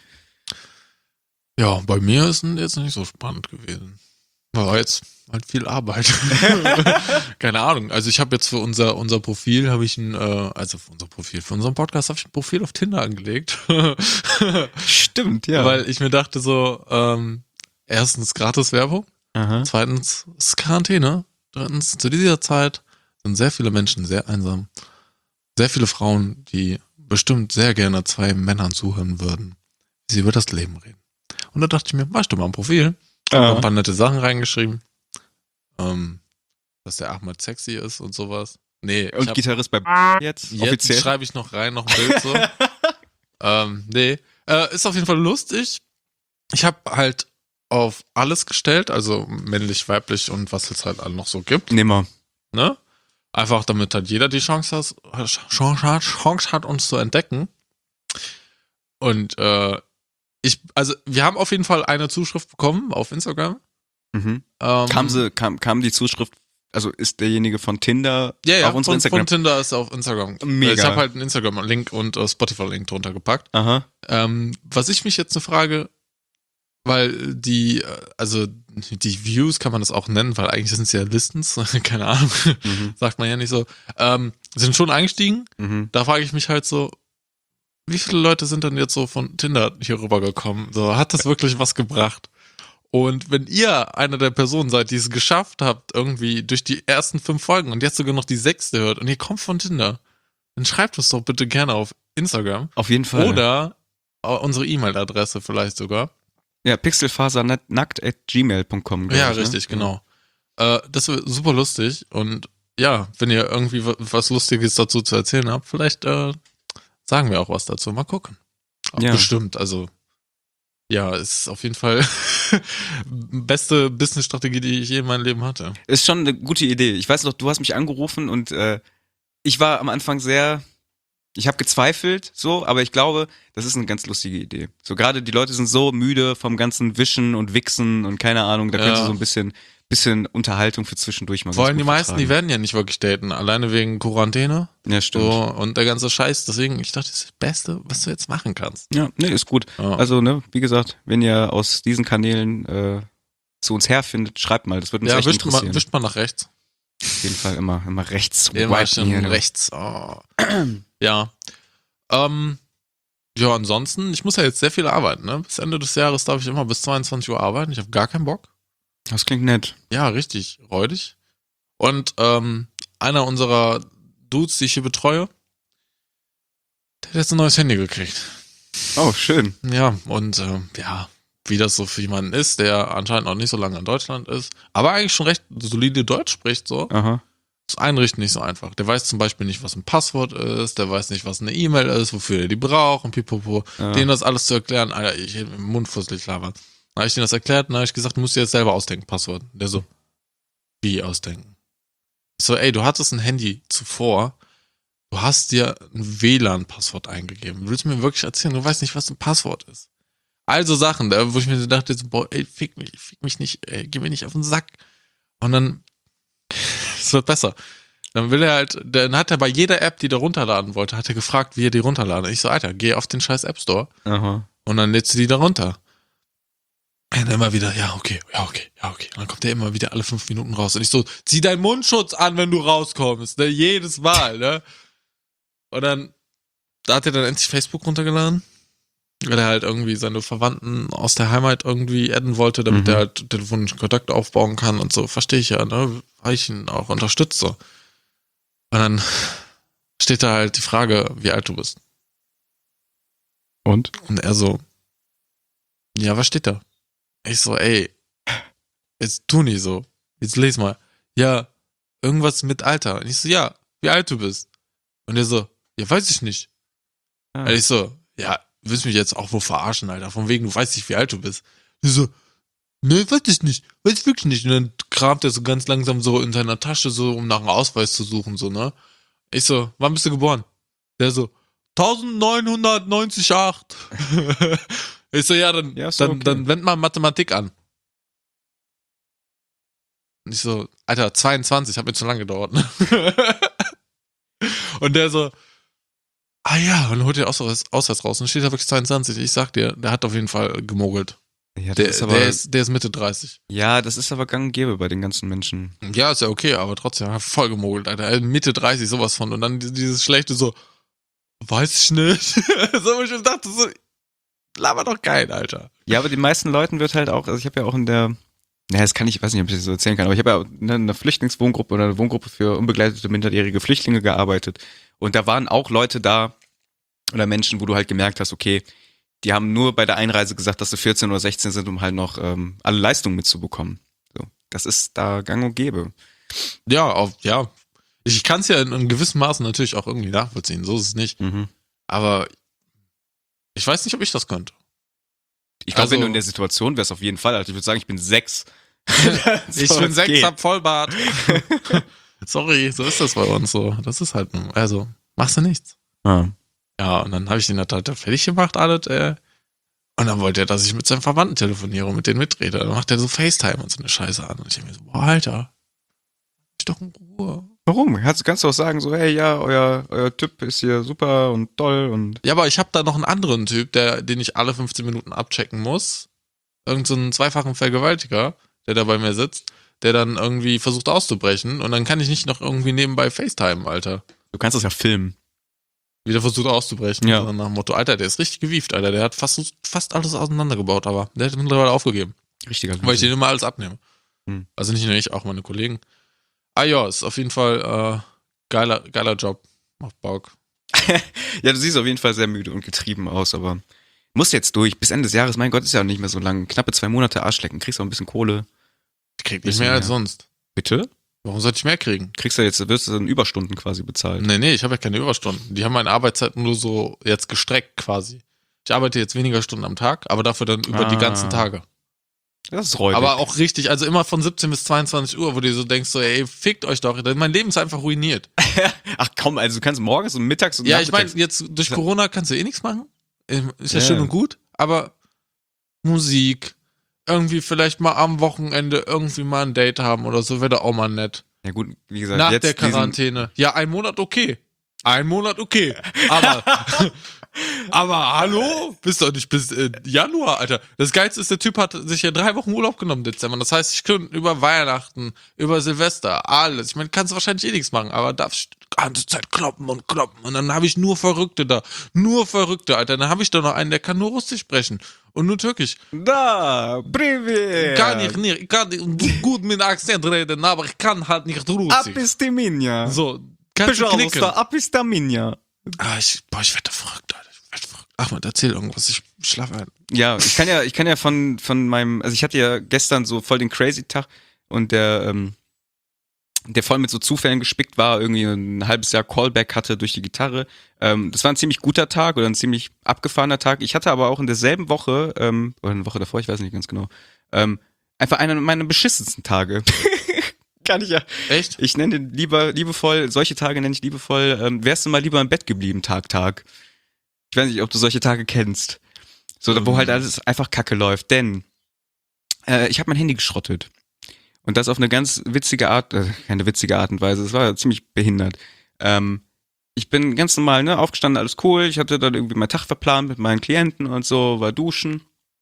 Ja, bei mir ist es jetzt nicht so spannend gewesen. War jetzt halt viel Arbeit. Keine Ahnung. Also ich habe jetzt für unser Profil für unseren Podcast habe ich ein Profil auf Tinder angelegt. Stimmt, ja. Weil ich mir dachte so, erstens gratis Werbung, Aha. zweitens ist Quarantäne, drittens zu dieser Zeit sind sehr viele Menschen sehr einsam. Sehr viele Frauen, die bestimmt sehr gerne zwei Männern zuhören würden, wie sie über das Leben reden. Und da dachte ich mir, mach ich doch mal ein Profil. Hab ein paar nette Sachen reingeschrieben. Dass der Ahmed sexy ist und sowas. Nee, Und Gitarrist bei jetzt offiziell. schreibe ich noch rein, noch ein Bild so. Nee. Ist auf jeden Fall lustig. Ich habe halt auf alles gestellt, also männlich, weiblich und was es halt alle noch so gibt. Nimmer. Ne? Einfach damit halt jeder die Chance hat, uns zu entdecken. Und wir haben auf jeden Fall eine Zuschrift bekommen auf Instagram. Mhm. Kam die Zuschrift, also ist derjenige von Tinder ja, auf unserem Instagram? Von Tinder ist er auf Instagram. Mega. Ich habe halt einen Instagram-Link und Spotify-Link drunter gepackt. Aha. Was ich mich jetzt frage, weil die Views kann man das auch nennen, weil eigentlich sind es ja Listens, keine Ahnung, sagt man ja nicht so, sind schon eingestiegen. Mhm. Da frage ich mich halt so, wie viele Leute sind denn jetzt so von Tinder hier rübergekommen? So, hat das wirklich was gebracht? Und wenn ihr einer der Personen seid, die es geschafft habt, irgendwie durch die ersten 5 Folgen und jetzt sogar noch die 6. hört und ihr kommt von Tinder, dann schreibt uns doch bitte gerne auf Instagram. Auf jeden Fall. Oder unsere E-Mail-Adresse vielleicht sogar. Ja, pixelfasernackt@gmail.com. Ja, richtig, genau. Das wird super lustig und ja, wenn ihr irgendwie was Lustiges dazu zu erzählen habt, vielleicht sagen wir auch was dazu. Mal gucken. Ja. Bestimmt, also ja, ist auf jeden Fall beste Business-Strategie, die ich je in meinem Leben hatte. Ist schon eine gute Idee. Ich weiß noch, du hast mich angerufen und ich war am Anfang ich habe gezweifelt, so, aber ich glaube, das ist eine ganz lustige Idee. So gerade die Leute sind so müde vom ganzen Wischen und Wichsen und keine Ahnung, da könnte so ein bisschen Unterhaltung für zwischendurch mal Vor allem ganz die gut meisten, die vertragen. werden ja nicht wirklich daten, alleine wegen Quarantäne. Ja, stimmt. So, und der ganze Scheiß, deswegen, ich dachte, das ist das Beste, was du jetzt machen kannst. Ja, nee, ist gut. Ja. Also, ne, wie gesagt, wenn ihr aus diesen Kanälen zu uns herfindet, schreibt mal, das würde uns echt interessieren. wischt mal nach rechts. Auf jeden Fall immer rechts Immer swipen schön hier, ne? rechts. Oh. Ja. Ja, ansonsten, ich muss ja jetzt sehr viel arbeiten, ne? Bis Ende des Jahres darf ich immer bis 22 Uhr arbeiten. Ich habe gar keinen Bock. Das klingt nett. Ja, richtig, räudig. Und einer unserer Dudes, die ich hier betreue, der hat jetzt ein neues Handy gekriegt. Oh, schön. Ja, und ja, wie das so für jemanden ist, der anscheinend noch nicht so lange in Deutschland ist, aber eigentlich schon recht solide Deutsch spricht, so. Aha. Das Einrichten nicht so einfach. Der weiß zum Beispiel nicht, was ein Passwort ist, der weiß nicht, was eine E-Mail ist, wofür er die braucht und pipapo. Ja. Denen das alles zu erklären, Alter, ich hätte mit dem Mund fusselig labern. Dann habe ich denen das erklärt und dann habe ich gesagt, du musst dir jetzt selber ausdenken, Passwort. Der so, Wie ausdenken? Ich so, ey, du hattest ein Handy zuvor, du hast dir ein WLAN-Passwort eingegeben. Willst du mir wirklich erzählen, du weißt nicht, was ein Passwort ist? Also Sachen, wo ich mir so dachte, so, boah, ey, fick mich nicht, ey, geh mir nicht auf den Sack. Und dann, es wird besser. Dann dann hat er bei jeder App, die er runterladen wollte, hat er gefragt, wie er die runterladen. Ich so, Alter, geh auf den scheiß App Store. Aha. Und dann lädst du die da runter. Und dann immer wieder, ja, okay. Und dann kommt der immer wieder alle 5 Minuten raus. Und ich so, zieh deinen Mundschutz an, wenn du rauskommst, ne? Jedes Mal, ne? Und dann, da hat er dann endlich Facebook runtergeladen, weil er halt irgendwie seine Verwandten aus der Heimat irgendwie adden wollte, damit er halt telefonischen Kontakt aufbauen kann und so. Verstehe ich ja, ne? Weil ich ihn auch unterstütze. Und dann steht da halt die Frage, wie alt du bist. Und? Und er so, ja, was steht da? Ich so, ey, jetzt tu nicht so. Jetzt les mal. Ja, irgendwas mit Alter. Und ich so, ja, wie alt du bist. Und er so, ja, weiß ich nicht. Ah. Und ich so, ja, willst mich jetzt auch wohl verarschen, Alter. Von wegen, du weißt nicht, wie alt du bist. Ich so, ne, weiß ich nicht. Weiß ich wirklich nicht. Und dann kramt er so ganz langsam so in seiner Tasche so, um nach einem Ausweis zu suchen, so, ne? Ich so, wann bist du geboren? Der so, 1998. Ich so, ja, dann wend mal Mathematik an. Und ich so, Alter, 22, hat mir zu lange gedauert, ne? Und der so, ah ja, und holt den Ausweis raus und steht da wirklich 22. Ich sag dir, der hat auf jeden Fall gemogelt. Ja, der ist Mitte 30. Ja, das ist aber gang und gäbe bei den ganzen Menschen. Ja, ist ja okay, aber trotzdem, hat voll gemogelt, Alter. Mitte 30, sowas von. Und dann dieses schlechte so, weiß ich nicht. So, wo ich mir dachte, so, laber doch geil, Alter. Ja, aber den meisten Leuten wird halt auch, also ich habe ja auch in der, das kann ich, weiß nicht, ob ich das so erzählen kann, aber ich habe ja in einer Flüchtlingswohngruppe oder einer Wohngruppe für unbegleitete minderjährige Flüchtlinge gearbeitet. Und da waren auch Leute da oder Menschen, wo du halt gemerkt hast, okay, die haben nur bei der Einreise gesagt, dass sie 14 oder 16 sind, um halt noch alle Leistungen mitzubekommen. So, das ist da gang und gäbe. Ja, ja. Ich kann es ja in einem gewissen Maße natürlich auch irgendwie nachvollziehen, so ist es nicht. Aber ich weiß nicht, ob ich das könnte. Ich glaube, wenn du in der Situation wärst, auf jeden Fall. Also ich würde sagen, ich bin 6. Ich bin 6, hab Vollbart. Sorry, so ist das bei uns so. Das ist halt, also, machst du nichts. Ah. Ja, und dann habe ich den halt fertig gemacht, alles, und dann wollte er, dass ich mit seinen Verwandten telefoniere und mit denen mitrede. Dann macht er so FaceTime und so eine Scheiße an. Und ich denke mir so, boah, Alter, ich doch in Ruhe. Warum? Kannst du auch sagen, so, hey, ja, euer Typ ist hier super und toll und. Ja, aber ich habe da noch einen anderen Typ, den ich alle 15 Minuten abchecken muss. Irgend so einen zweifachen Vergewaltiger, der da bei mir sitzt, der dann irgendwie versucht auszubrechen. Und dann kann ich nicht noch irgendwie nebenbei FaceTime, Alter. Du kannst das ja filmen. Wieder versucht auszubrechen. Ja. Nach dem Motto, Alter, der ist richtig gewieft, Alter. Der hat fast alles auseinandergebaut, aber der hat mittlerweile aufgegeben. Richtiger Weil ich den immer alles abnehme. Hm. Also nicht nur ich, auch meine Kollegen. Ah ja, ist auf jeden Fall geiler Job. Macht Bock. Ja, du siehst auf jeden Fall sehr müde und getrieben aus, aber musst jetzt durch. Bis Ende des Jahres, mein Gott, ist ja auch nicht mehr so lang. Knappe 2 Monate Arschlecken, kriegst auch ein bisschen Kohle. Ich krieg nicht mehr als sonst. Bitte? Warum sollte ich mehr kriegen? Wirst du dann Überstunden quasi bezahlt? Nee, ich habe ja keine Überstunden. Die haben meine Arbeitszeit nur so jetzt gestreckt quasi. Ich arbeite jetzt weniger Stunden am Tag, aber dafür dann über die ganzen Tage. Das ist räudig. Aber auch richtig, also immer von 17 bis 22 Uhr, wo du so denkst, so, ey, fickt euch doch. Mein Leben ist einfach ruiniert. Ach komm, also du kannst morgens und mittags und ja, ich nachmittags. meine, jetzt durch Corona kannst du eh nichts machen. Ist ja Ja. schön und gut, aber Musik, irgendwie vielleicht mal am Wochenende irgendwie mal ein Date haben oder so, wäre doch auch mal nett. Ja gut, wie gesagt, Nach jetzt der Quarantäne. Ja, 1 Monat okay. 1 Monat okay. Aber hallo? Bist doch nicht bis Januar, Alter. Das Geilste ist, der Typ hat sich ja 3 Wochen Urlaub genommen im Dezember. Das heißt, ich könnte über Weihnachten, über Silvester, alles. Ich meine, kannst du wahrscheinlich eh nichts machen, aber darfst die ganze Zeit kloppen. Und dann habe ich nur Verrückte da. Nur Verrückte, Alter. Dann habe ich da noch einen, der kann nur Russisch sprechen. Und nur Türkisch. Da, privet. Ich kann gut mit Akzent reden, aber ich kann halt nicht Russisch. Apistiminja. So, kannst du knicken. Пожалуйста, apistaminja. Ich werde verrückt, Alter. Ahmed, erzähl irgendwas, ich schlafe ein. Ja, ich kann ja von meinem, also ich hatte ja gestern so voll den crazy Tag und der voll mit so Zufällen gespickt war, irgendwie ein halbes Jahr Callback hatte durch die Gitarre. Das war ein ziemlich guter Tag oder ein ziemlich abgefahrener Tag. Ich hatte aber auch in derselben Woche, oder eine Woche davor, ich weiß nicht ganz genau, einfach einen meiner beschissensten Tage. Kann ich ja. Echt? Ich nenne den liebevoll, solche Tage nenne ich liebevoll, wärst du mal lieber im Bett geblieben, Tag. Ich weiß nicht, ob du solche Tage kennst. So, wo halt alles einfach kacke läuft. Denn ich habe mein Handy geschrottet. Und das auf eine ganz witzige Art, keine witzige Art und Weise, es war ziemlich behindert. Ich bin ganz normal, ne, aufgestanden, alles cool. Ich hatte dann irgendwie meinen Tag verplant mit meinen Klienten und so, war duschen.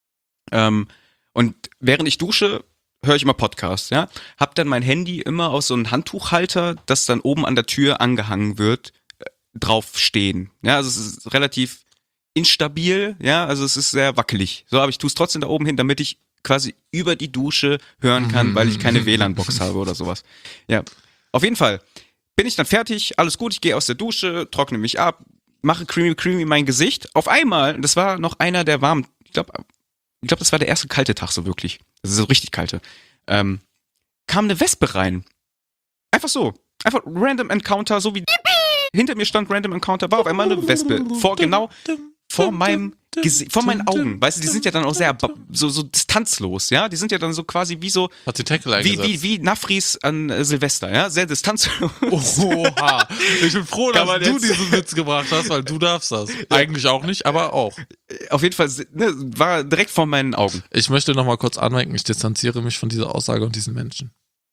Und während ich dusche, höre ich immer Podcasts, ja. Hab dann mein Handy immer aus so einem Handtuchhalter, das dann oben an der Tür angehangen wird, drauf stehen. Ja, also es ist relativ instabil, ja, also es ist sehr wackelig. So, aber ich tue es trotzdem da oben hin, damit ich quasi über die Dusche hören kann, weil ich keine WLAN-Box habe oder sowas. Ja, auf jeden Fall bin ich dann fertig, alles gut, ich gehe aus der Dusche, trockne mich ab, mache creamy mein Gesicht. Auf einmal, das war noch einer der warmen, ich glaube, das war der erste kalte Tag so wirklich. Das ist so richtig kalte. Kam eine Wespe rein. Einfach so. Einfach Random Encounter, so wie hinter mir stand Random Encounter, war auf einmal eine Wespe. Vor meinem Gesicht, vor meinen Augen. Weißt du, die sind ja dann auch sehr so distanzlos, ja? Die sind ja dann so quasi wie so hat den Tackle eingesetzt. Wie Nafris an Silvester, ja? Sehr distanzlos. Oha. Ich bin froh, dass du diesen Witz gebracht hast, weil du darfst das. Eigentlich auch nicht, aber auch. Auf jeden Fall, ne, war direkt vor meinen Augen. Ich möchte noch mal kurz anmerken, ich distanziere mich von dieser Aussage und diesen Menschen.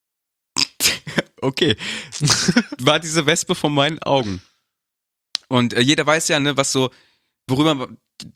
Okay. War diese Wespe vor meinen Augen. Und jeder weiß ja, ne, was so, worüber man,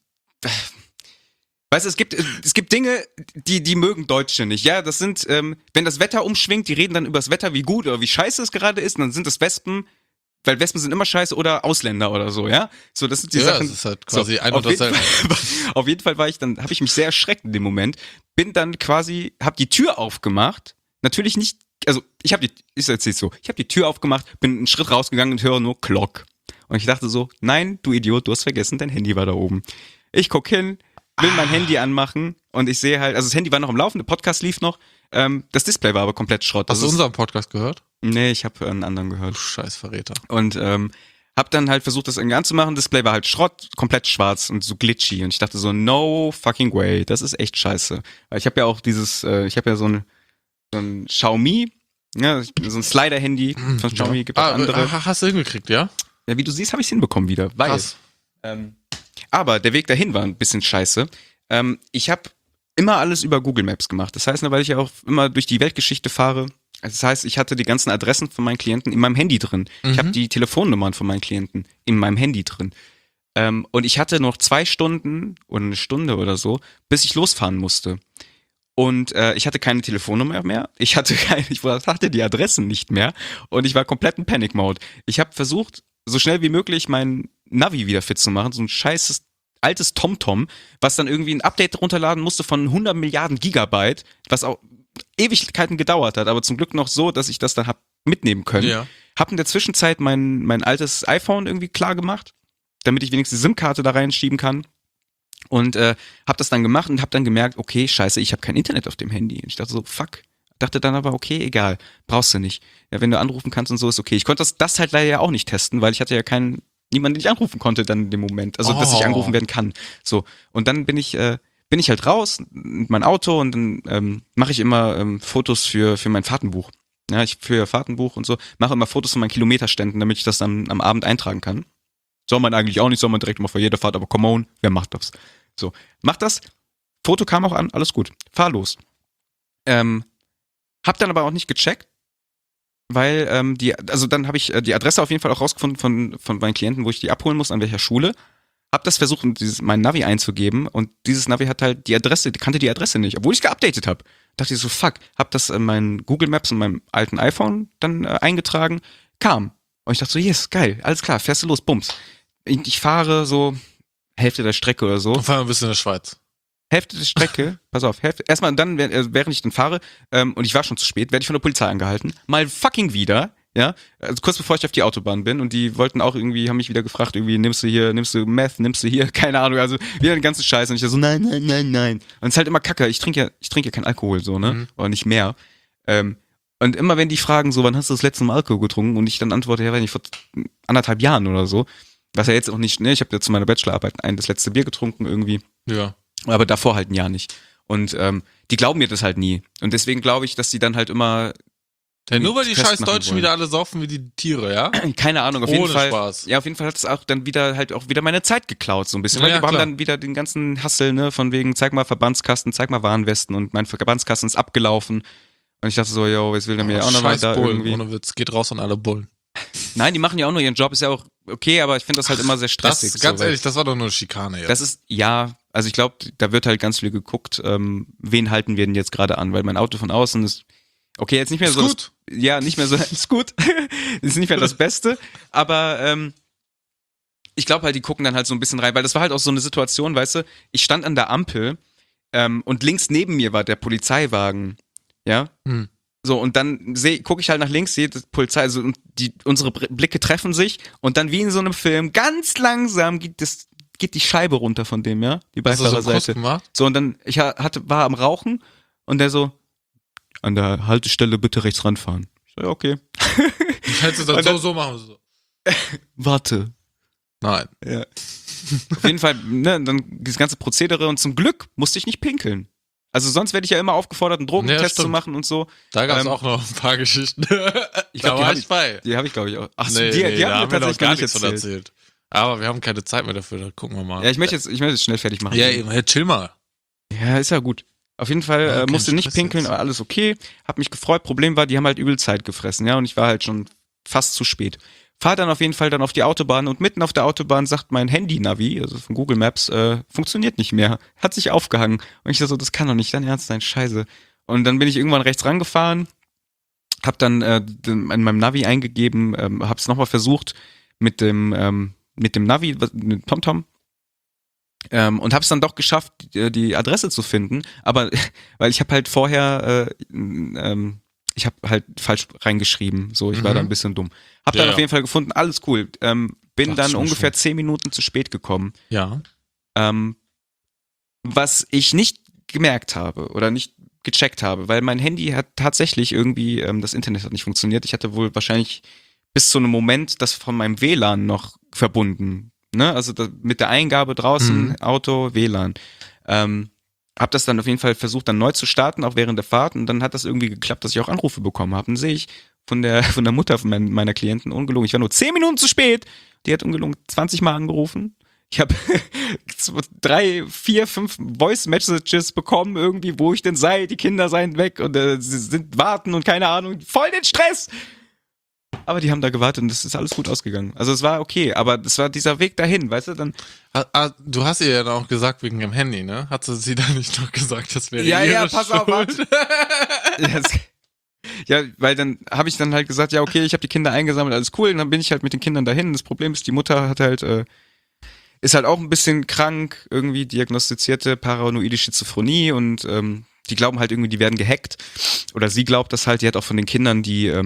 weißt du, es gibt Dinge, die mögen Deutsche nicht. Ja, das sind, wenn das Wetter umschwingt, die reden dann über das Wetter, wie gut oder wie scheiße es gerade ist, und dann sind das Wespen, weil Wespen sind immer scheiße, oder Ausländer oder so, ja? So, das sind die Sachen. Das ist halt quasi ein und dasselbe. Auf jeden Fall habe ich mich sehr erschreckt in dem Moment, bin dann quasi, hab die Tür aufgemacht, natürlich nicht, also ich habe die Tür aufgemacht, bin einen Schritt rausgegangen und höre nur Glock. Und ich dachte so, nein, du Idiot, du hast vergessen, dein Handy war da oben. Ich guck hin, will mein Handy anmachen und ich sehe halt, also das Handy war noch am Laufen, der Podcast lief noch, das Display war aber komplett Schrott. Hast du unseren Podcast gehört? Nee, ich habe einen anderen gehört. Du scheiß Verräter. Und hab dann halt versucht, das irgendwie anzumachen, Display war halt Schrott, komplett schwarz und so glitchy. Und ich dachte so, no fucking way, das ist echt scheiße. Weil ich habe ja auch so ein Xiaomi, ja, so ein Slider-Handy von Xiaomi, gibt auch andere. Hast du hingekriegt, ja? Ja, wie du siehst, habe ich es hinbekommen wieder. Krass. Aber der Weg dahin war ein bisschen scheiße. Ich habe immer alles über Google Maps gemacht. Das heißt, weil ich ja auch immer durch die Weltgeschichte fahre. Das heißt, ich hatte die ganzen Adressen von meinen Klienten in meinem Handy drin. Ich habe die Telefonnummern von meinen Klienten in meinem Handy drin. Und ich hatte noch 2 Stunden oder eine Stunde oder so, bis ich losfahren musste. Und ich hatte keine Telefonnummer mehr, ich hatte die Adressen nicht mehr und ich war komplett in Panic-Mode. Ich habe versucht, so schnell wie möglich mein Navi wieder fit zu machen, so ein scheißes altes TomTom, was dann irgendwie ein Update runterladen musste von 100 Milliarden Gigabyte, was auch Ewigkeiten gedauert hat, aber zum Glück noch so, dass ich das dann hab mitnehmen können. Ja. Hab in der Zwischenzeit mein altes iPhone irgendwie klar gemacht, damit ich wenigstens die SIM-Karte da reinschieben kann. Und hab das dann gemacht und hab dann gemerkt, okay, scheiße, ich habe kein Internet auf dem Handy. Und ich dachte so, fuck. Dachte dann aber, okay, egal, brauchst du nicht. Ja, wenn du anrufen kannst und so, ist okay. Ich konnte das halt leider ja auch nicht testen, weil ich hatte ja niemanden, den ich anrufen konnte dann in dem Moment. Also, dass ich angerufen werden kann. So. Und dann bin ich halt raus mit meinem Auto und dann mache ich immer Fotos für mein Fahrtenbuch. Ja, ich führe ja Fahrtenbuch und so, mache immer Fotos von meinen Kilometerständen, damit ich das dann am Abend eintragen kann. Soll man eigentlich auch nicht, soll man direkt immer vor jeder Fahrt, aber come on, wer macht das? So, mach das. Foto kam auch an, alles gut. Fahr los. Hab dann aber auch nicht gecheckt, weil dann habe ich die Adresse auf jeden Fall auch rausgefunden von meinen Klienten, wo ich die abholen muss, an welcher Schule. Hab das versucht, mein Navi einzugeben und dieses Navi hat halt kannte die Adresse nicht, obwohl ich geupdatet habe. Dachte ich so, fuck, hab das in meinen Google Maps und meinem alten iPhone dann eingetragen, kam. Und ich dachte so, yes, geil, alles klar, fährst du los, bums. Ich fahre so Hälfte der Strecke oder so. Und fahren wir ein bisschen in der Schweiz. Hälfte der Strecke, pass auf, erstmal dann, während ich dann fahre, und ich war schon zu spät, werde ich von der Polizei angehalten. Mal fucking wieder, ja, also kurz bevor ich auf die Autobahn bin und die wollten auch irgendwie, haben mich wieder gefragt, irgendwie, nimmst du Meth, nimmst du hier, keine Ahnung, also wieder den ganzen Scheiß und ich so, nein. Und es ist halt immer Kacke, ich trinke ja keinen Alkohol, so, ne, oder nicht mehr. Und immer wenn die fragen so, wann hast du das letzte Mal Alkohol getrunken und ich dann antworte, ja, weiß nicht, vor 1,5 Jahren oder so, was ja jetzt auch nicht, ne, ich habe ja zu meiner Bachelorarbeit das letzte Bier getrunken irgendwie. Ja. Aber davor halt ein Jahr nicht. Und die glauben mir das halt nie. Und deswegen glaube ich, dass die dann halt immer Ja, nur weil die scheiß festmachen Deutschen wollen. wieder alle saufen wie die Tiere, ja? Keine Ahnung, auf jeden Ohne Fall. Spaß. Ja, auf jeden Fall hat es auch dann wieder meine Zeit geklaut, so ein bisschen. Weil Ja, die haben klar. dann wieder den ganzen Hassel, ne, von wegen, zeig mal Verbandskasten, zeig mal Warnwesten und mein Verbandskasten ist abgelaufen. Und ich dachte so, yo, jetzt will der mir ja auch noch Scheiß weiter Bullen, irgendwie. ohne Witz. Geht raus an alle Bullen. Nein, die machen ja auch nur ihren Job, ist ja auch okay, aber ich finde das halt immer sehr stressig. Das, ganz so, weil ehrlich, das war doch nur Schikane jetzt. das ist, ja, also ich glaube, da wird halt ganz viel geguckt, wen halten wir denn jetzt gerade an, weil mein Auto von außen ist, okay, jetzt nicht mehr ist so. gut. Ja, nicht mehr so, ist gut. Ist nicht mehr das Beste, aber ich glaube halt, die gucken dann halt so ein bisschen rein, weil das war halt auch so eine Situation, weißt du, ich stand an der Ampel und links neben mir war der Polizeiwagen, ja, Hm. so und dann gucke ich halt nach links, sehe die Polizei, also und unsere Blicke treffen sich und dann wie in so einem Film, ganz langsam geht die Scheibe runter von dem, ja, die Hast du so einen Kuss Beifahrerseite. gemacht? So und dann, war am Rauchen und der so, an der Haltestelle bitte rechts ranfahren. Ich so, ja, okay. Hättest du Und das dann- so machen. So. Warte. Nein. Ja. Auf jeden Fall, ne, dann das ganze Prozedere und zum Glück musste ich nicht pinkeln. Also sonst werde ich ja immer aufgefordert, einen Drogentest Ja, zu stimmt. machen und so. Da gab es Ähm, auch noch ein paar Geschichten. Ich Da glaub, die war hab ich bei. Die habe ich, glaube ich, auch. Ach so, Nee, die da haben mir haben wir noch tatsächlich gar noch nicht nichts von erzählt. Aber wir haben keine Zeit mehr dafür, da gucken wir mal. Ja, ich möchte jetzt schnell fertig machen. Ja, eben, hey, chill mal. Ja, ist ja gut. Auf jeden Fall Ja, kein musste nicht Stress pinkeln, jetzt. aber alles okay. Hab mich gefreut. Problem war, die haben halt übel Zeit gefressen, ja, und ich war halt schon fast zu spät. Fahr dann auf jeden Fall dann auf die Autobahn und mitten auf der Autobahn sagt mein Handy-Navi, also von Google Maps, funktioniert nicht mehr. Hat sich aufgehangen. Und ich dachte so, das kann doch nicht dein Ernst sein, scheiße. Und dann bin ich irgendwann rechts rangefahren, hab dann in meinem Navi eingegeben, hab's nochmal versucht mit dem Navi, mit TomTom, und hab's dann doch geschafft, die Adresse zu finden, aber weil ich habe halt vorher ich habe halt falsch reingeschrieben, so ich war da ein bisschen dumm. Hab dann Ja, auf ja. jeden Fall gefunden, alles cool. Bin Ach, dann schon ungefähr schön. 10 Minuten zu spät gekommen. Ja. Was ich nicht gemerkt habe oder nicht gecheckt habe, weil mein Handy hat tatsächlich irgendwie, das Internet hat nicht funktioniert. Ich hatte wohl wahrscheinlich bis zu einem Moment das von meinem WLAN noch verbunden. Ne? Also mit der Eingabe draußen, Auto, WLAN. Hab das dann auf jeden Fall versucht, dann neu zu starten, auch während der Fahrt. Und dann hat das irgendwie geklappt, dass ich auch Anrufe bekommen habe. Dann sehe ich von der Mutter von meiner Klientin ungelogen. Ich war nur 10 Minuten zu spät. Die hat ungelogen 20 Mal angerufen. Ich habe 3, 4, 5 Voice-Messages bekommen, irgendwie, wo ich denn sei. Die Kinder seien weg und sie sind warten und keine Ahnung. Voll den Stress! Aber die haben da gewartet und es ist alles gut ausgegangen. Also es war okay, aber das war dieser Weg dahin, weißt du, dann. Du hast ihr ja dann auch gesagt wegen dem Handy, ne? Hat sie da nicht noch gesagt, das wäre Ja, ihre ja, pass auf, Schuld? Ja, weil dann habe ich dann halt gesagt, ja, okay, ich habe die Kinder eingesammelt, alles cool. Und dann bin ich halt mit den Kindern dahin. Das Problem ist, die Mutter hat halt, ist halt auch ein bisschen krank, irgendwie diagnostizierte paranoide Schizophrenie und die glauben halt irgendwie, die werden gehackt. Oder sie glaubt das halt, die hat auch von den Kindern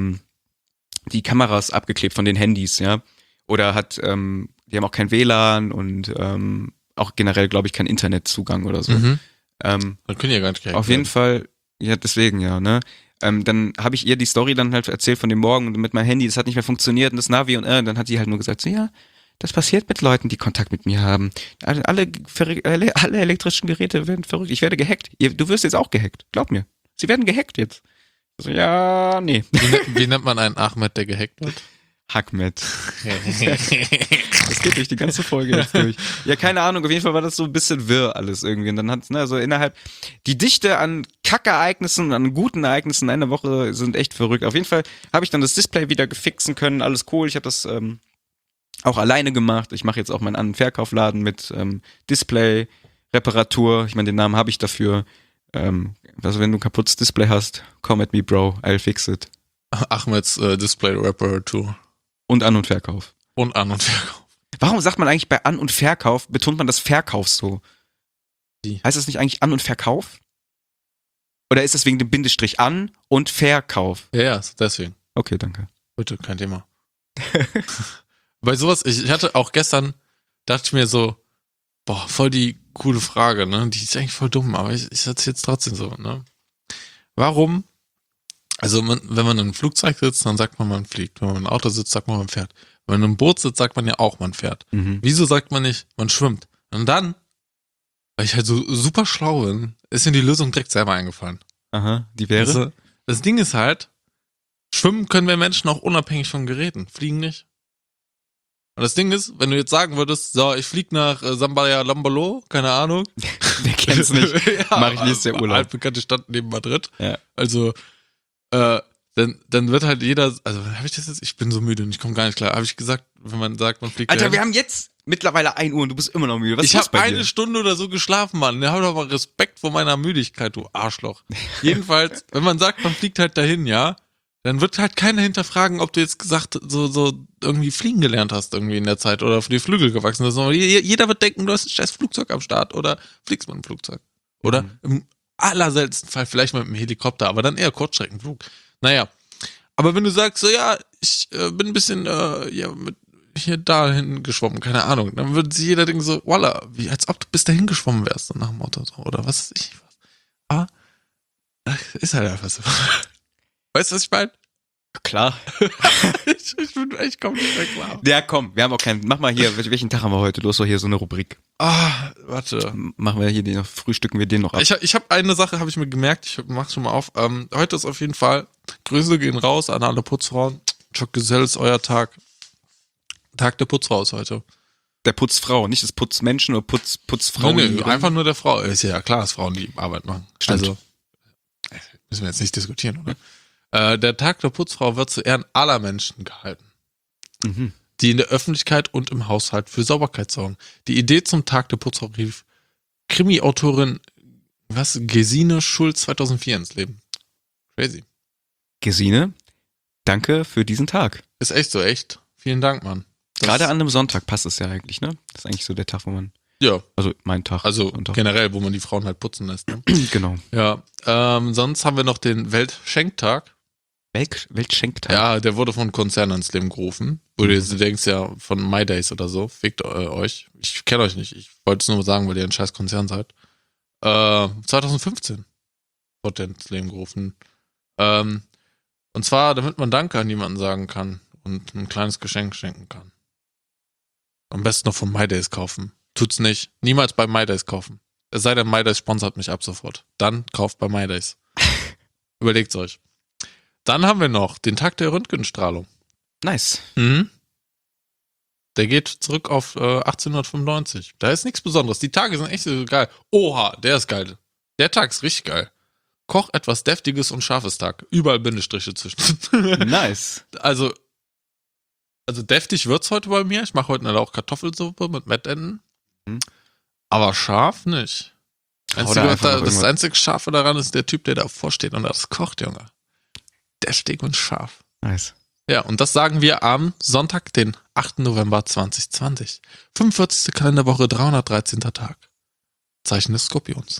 die Kameras abgeklebt von den Handys, ja. Oder die haben auch kein WLAN und auch generell, glaube ich, keinen Internetzugang oder so. Mhm. Ähm, Dann können die ja gar nicht gehackt auf jeden werden. Fall, ja, deswegen ja, ne? Dann habe ich ihr die Story dann halt erzählt von dem Morgen und mit meinem Handy, das hat nicht mehr funktioniert und das Navi und dann hat die halt nur gesagt, so, ja, das passiert mit Leuten, die Kontakt mit mir haben. Alle elektrischen Geräte werden verrückt. Ich werde gehackt. Du wirst jetzt auch gehackt. Glaub mir. Sie werden gehackt jetzt. So, ja, nee. Wie nennt man einen Ahmed, der gehackt wird? Hackmet. Das geht durch die ganze Folge jetzt durch. Ja, keine Ahnung, auf jeden Fall war das so ein bisschen wirr alles irgendwie. Und dann hat, ne, also innerhalb, die Dichte an Kackereignissen und an guten Ereignissen in einer Woche sind echt verrückt. Auf jeden Fall habe ich dann das Display wieder gefixen können, alles cool. Ich habe das auch alleine gemacht. Ich mache jetzt auch meinen An- und Verkaufladen mit Display, Reparatur. Ich meine, den Namen habe ich dafür. Also wenn du ein kaputtes Display hast, come at me, bro, I'll fix it. Ahmeds Display Reparatur. Und An- und Verkauf. Und An- und Verkauf. Warum sagt man eigentlich bei An- und Verkauf, betont man das Verkauf so? Wie? Heißt das nicht eigentlich An- und Verkauf? Oder ist das wegen dem Bindestrich An- und Verkauf? Ja, deswegen. Okay, danke. Bitte, kein Thema. Bei sowas, ich hatte auch gestern, dachte ich mir so, boah, voll die coole Frage, ne? Die ist eigentlich voll dumm, aber ich erzähle jetzt trotzdem so, ne? Warum? Also, wenn man in einem Flugzeug sitzt, dann sagt man fliegt. Wenn man im Auto sitzt, sagt man fährt. Wenn man im Boot sitzt, sagt man ja auch, man fährt. Mhm. Wieso sagt man nicht, man schwimmt? Und dann, weil ich halt so super schlau bin, ist mir die Lösung direkt selber eingefallen. Aha, die wäre? Also, das Ding ist halt, Schwimmen können wir Menschen auch unabhängig von Geräten. Fliegen nicht. Und das Ding ist, wenn du jetzt sagen würdest, so, ich flieg nach Sambaya Lambolo, keine Ahnung. Wer kennt's nicht? Ja, Mach ich nächstes Jahr Urlaub. Altbekannte Stadt neben Madrid. Ja. Also, dann wird halt jeder, also habe ich das jetzt, ich bin so müde und ich komme gar nicht klar. Habe ich gesagt, wenn man sagt, man fliegt Alter, dahin? wir haben jetzt mittlerweile 1 Uhr und du bist immer noch müde. Was Ich ist los habe bei eine dir? Stunde oder so geschlafen, Mann. Hab doch mal Respekt vor meiner Müdigkeit, du Arschloch. Jedenfalls, wenn man sagt, man fliegt halt dahin, ja, dann wird halt keiner hinterfragen, ob du jetzt gesagt so irgendwie fliegen gelernt hast irgendwie in der Zeit oder auf die Flügel gewachsen bist. Jeder wird denken, du hast ein scheiß Flugzeug am Start oder fliegst mit einem Flugzeug. Oder im allerseltensten Fall vielleicht mit einem Helikopter, aber dann eher Kurzstreckenflug. Naja, aber wenn du sagst, so ja, ich bin ein bisschen mit hier dahin geschwommen, keine Ahnung, dann würde sich jeder denken so, voila, wie als ob du bis dahin geschwommen wärst, so nach dem Motto, so, oder was weiß ich was. Aber ist halt einfach so. Weißt du, was ich meine? Klar. ich komme nicht mehr klar. Ja, komm, wir haben auch keinen. Mach mal hier, welchen Tag haben wir heute? Du hast doch hier so eine Rubrik. Warte. Machen wir hier den noch, frühstücken wir den noch ab. Ich habe eine Sache, habe ich mir gemerkt, ich mach's schon mal auf. Heute ist auf jeden Fall, Grüße gehen raus an alle Putzfrauen. Chuck Gesell ist euer Tag. Tag der Putzfrau ist heute. Der Putzfrau, nicht des Putzmenschen oder Putzfrau. Nee, einfach nur der Frau. Ist ja klar, dass Frauen die Arbeit machen. Stimmt. Also, müssen wir jetzt nicht diskutieren, oder? Der Tag der Putzfrau wird zu Ehren aller Menschen gehalten, die in der Öffentlichkeit und im Haushalt für Sauberkeit sorgen. Die Idee zum Tag der Putzfrau rief Krimi-Autorin Gesine Schulz 2004 ins Leben. Crazy. Gesine, danke für diesen Tag. Ist echt so, echt. Vielen Dank, Mann. Gerade an einem Sonntag passt es ja eigentlich, ne? Das ist eigentlich so der Tag, wo man, Ja, also mein Tag. also Sonntag. generell, wo man die Frauen halt putzen lässt. Ne? Genau. Ja, sonst haben wir noch den Weltschenktag. Weltschenktag. Ja, der wurde von Konzernen ins Leben gerufen. Wo du jetzt denkst ja von MyDays oder so. Fickt euch. Ich kenne euch nicht. Ich wollte es nur sagen, weil ihr ein scheiß Konzern seid. 2015 wurde der ins Leben gerufen. Und zwar, damit man Danke an jemanden sagen kann und ein kleines Geschenk schenken kann. Am besten noch von MyDays kaufen. Tut's nicht. Niemals bei MyDays kaufen. Es sei denn, MyDays sponsert mich ab sofort. Dann kauft bei MyDays. Überlegt's euch. Dann haben wir noch den Tag der Röntgenstrahlung. Nice. Der geht zurück auf 1895. Da ist nichts Besonderes. Die Tage sind echt so geil. Oha, der ist geil. Der Tag ist richtig geil. Koch etwas Deftiges und Scharfes Tag. Überall Bindestriche zwischen. Nice. Also deftig wird's heute bei mir. Ich mache heute eine Lauch-Kartoffelsuppe mit Mettenden. Aber scharf nicht. Das einzige Scharfe daran ist der Typ, der da vorsteht und das kocht, Junge. Deftig und scharf. Nice. Ja, und das sagen wir am Sonntag, den 8. November 2020. 45. Kalenderwoche, 313. Tag. Zeichen des Skorpions.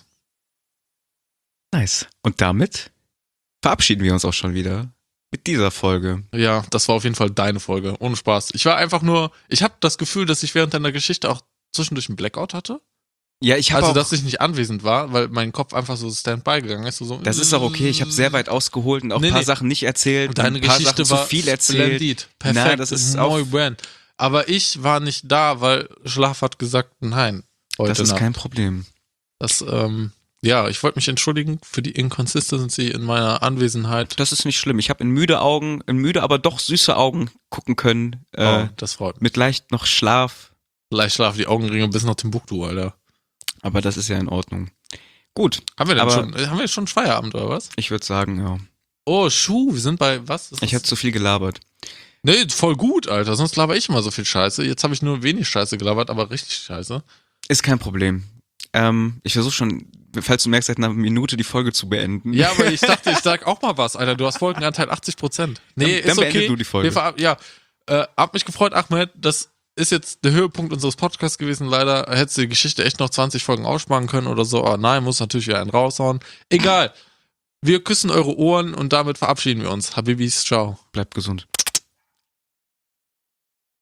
Nice. Und damit verabschieden wir uns auch schon wieder mit dieser Folge. Ja, das war auf jeden Fall deine Folge. Ohne Spaß. Ich habe das Gefühl, dass ich während deiner Geschichte auch zwischendurch einen Blackout hatte. Ja, ich habe dass ich nicht anwesend war, weil mein Kopf einfach so Standby gegangen ist. So, das ist auch okay. Ich habe sehr weit ausgeholt und auch ein paar Sachen nicht erzählt. Und deine ein paar Geschichte Sachen war zu viel erzählt. Splendid. Perfekt. Nein, das ist auch, aber ich war nicht da, weil Schlaf hat gesagt, nein. Heute das ist kein Problem. Das, ich wollte mich entschuldigen für die Inconsistency in meiner Anwesenheit. Das ist nicht schlimm. Ich habe in müde, aber doch süße Augen gucken können. Das freut mich. Mit leicht noch Schlaf. Leicht Schlaf, die Augenringe bis nach Timbuktu, Alter. Aber das ist ja in Ordnung. Gut. Haben wir jetzt schon Feierabend, oder was? Ich würde sagen, ja. Oh, wir sind bei was? Ich habe zu viel gelabert. Nee, voll gut, Alter. Sonst laber ich immer so viel Scheiße. Jetzt habe ich nur wenig Scheiße gelabert, aber richtig Scheiße. Ist kein Problem. Ich versuche schon, falls du merkst, seit einer Minute die Folge zu beenden. Ja, aber ich dachte, ich sag auch mal was, Alter. Du hast Folgenanteil 80%. Nee, dann ist okay. beende du die Folge. Hab mich gefreut, Ahmed. Das ist jetzt der Höhepunkt unseres Podcasts gewesen, leider. Hättest du die Geschichte echt noch 20 Folgen aussparen können oder so. Aber nein, muss natürlich wieder einen raushauen. Egal. Wir küssen eure Ohren und damit verabschieden wir uns. Habibis, ciao. Bleibt gesund.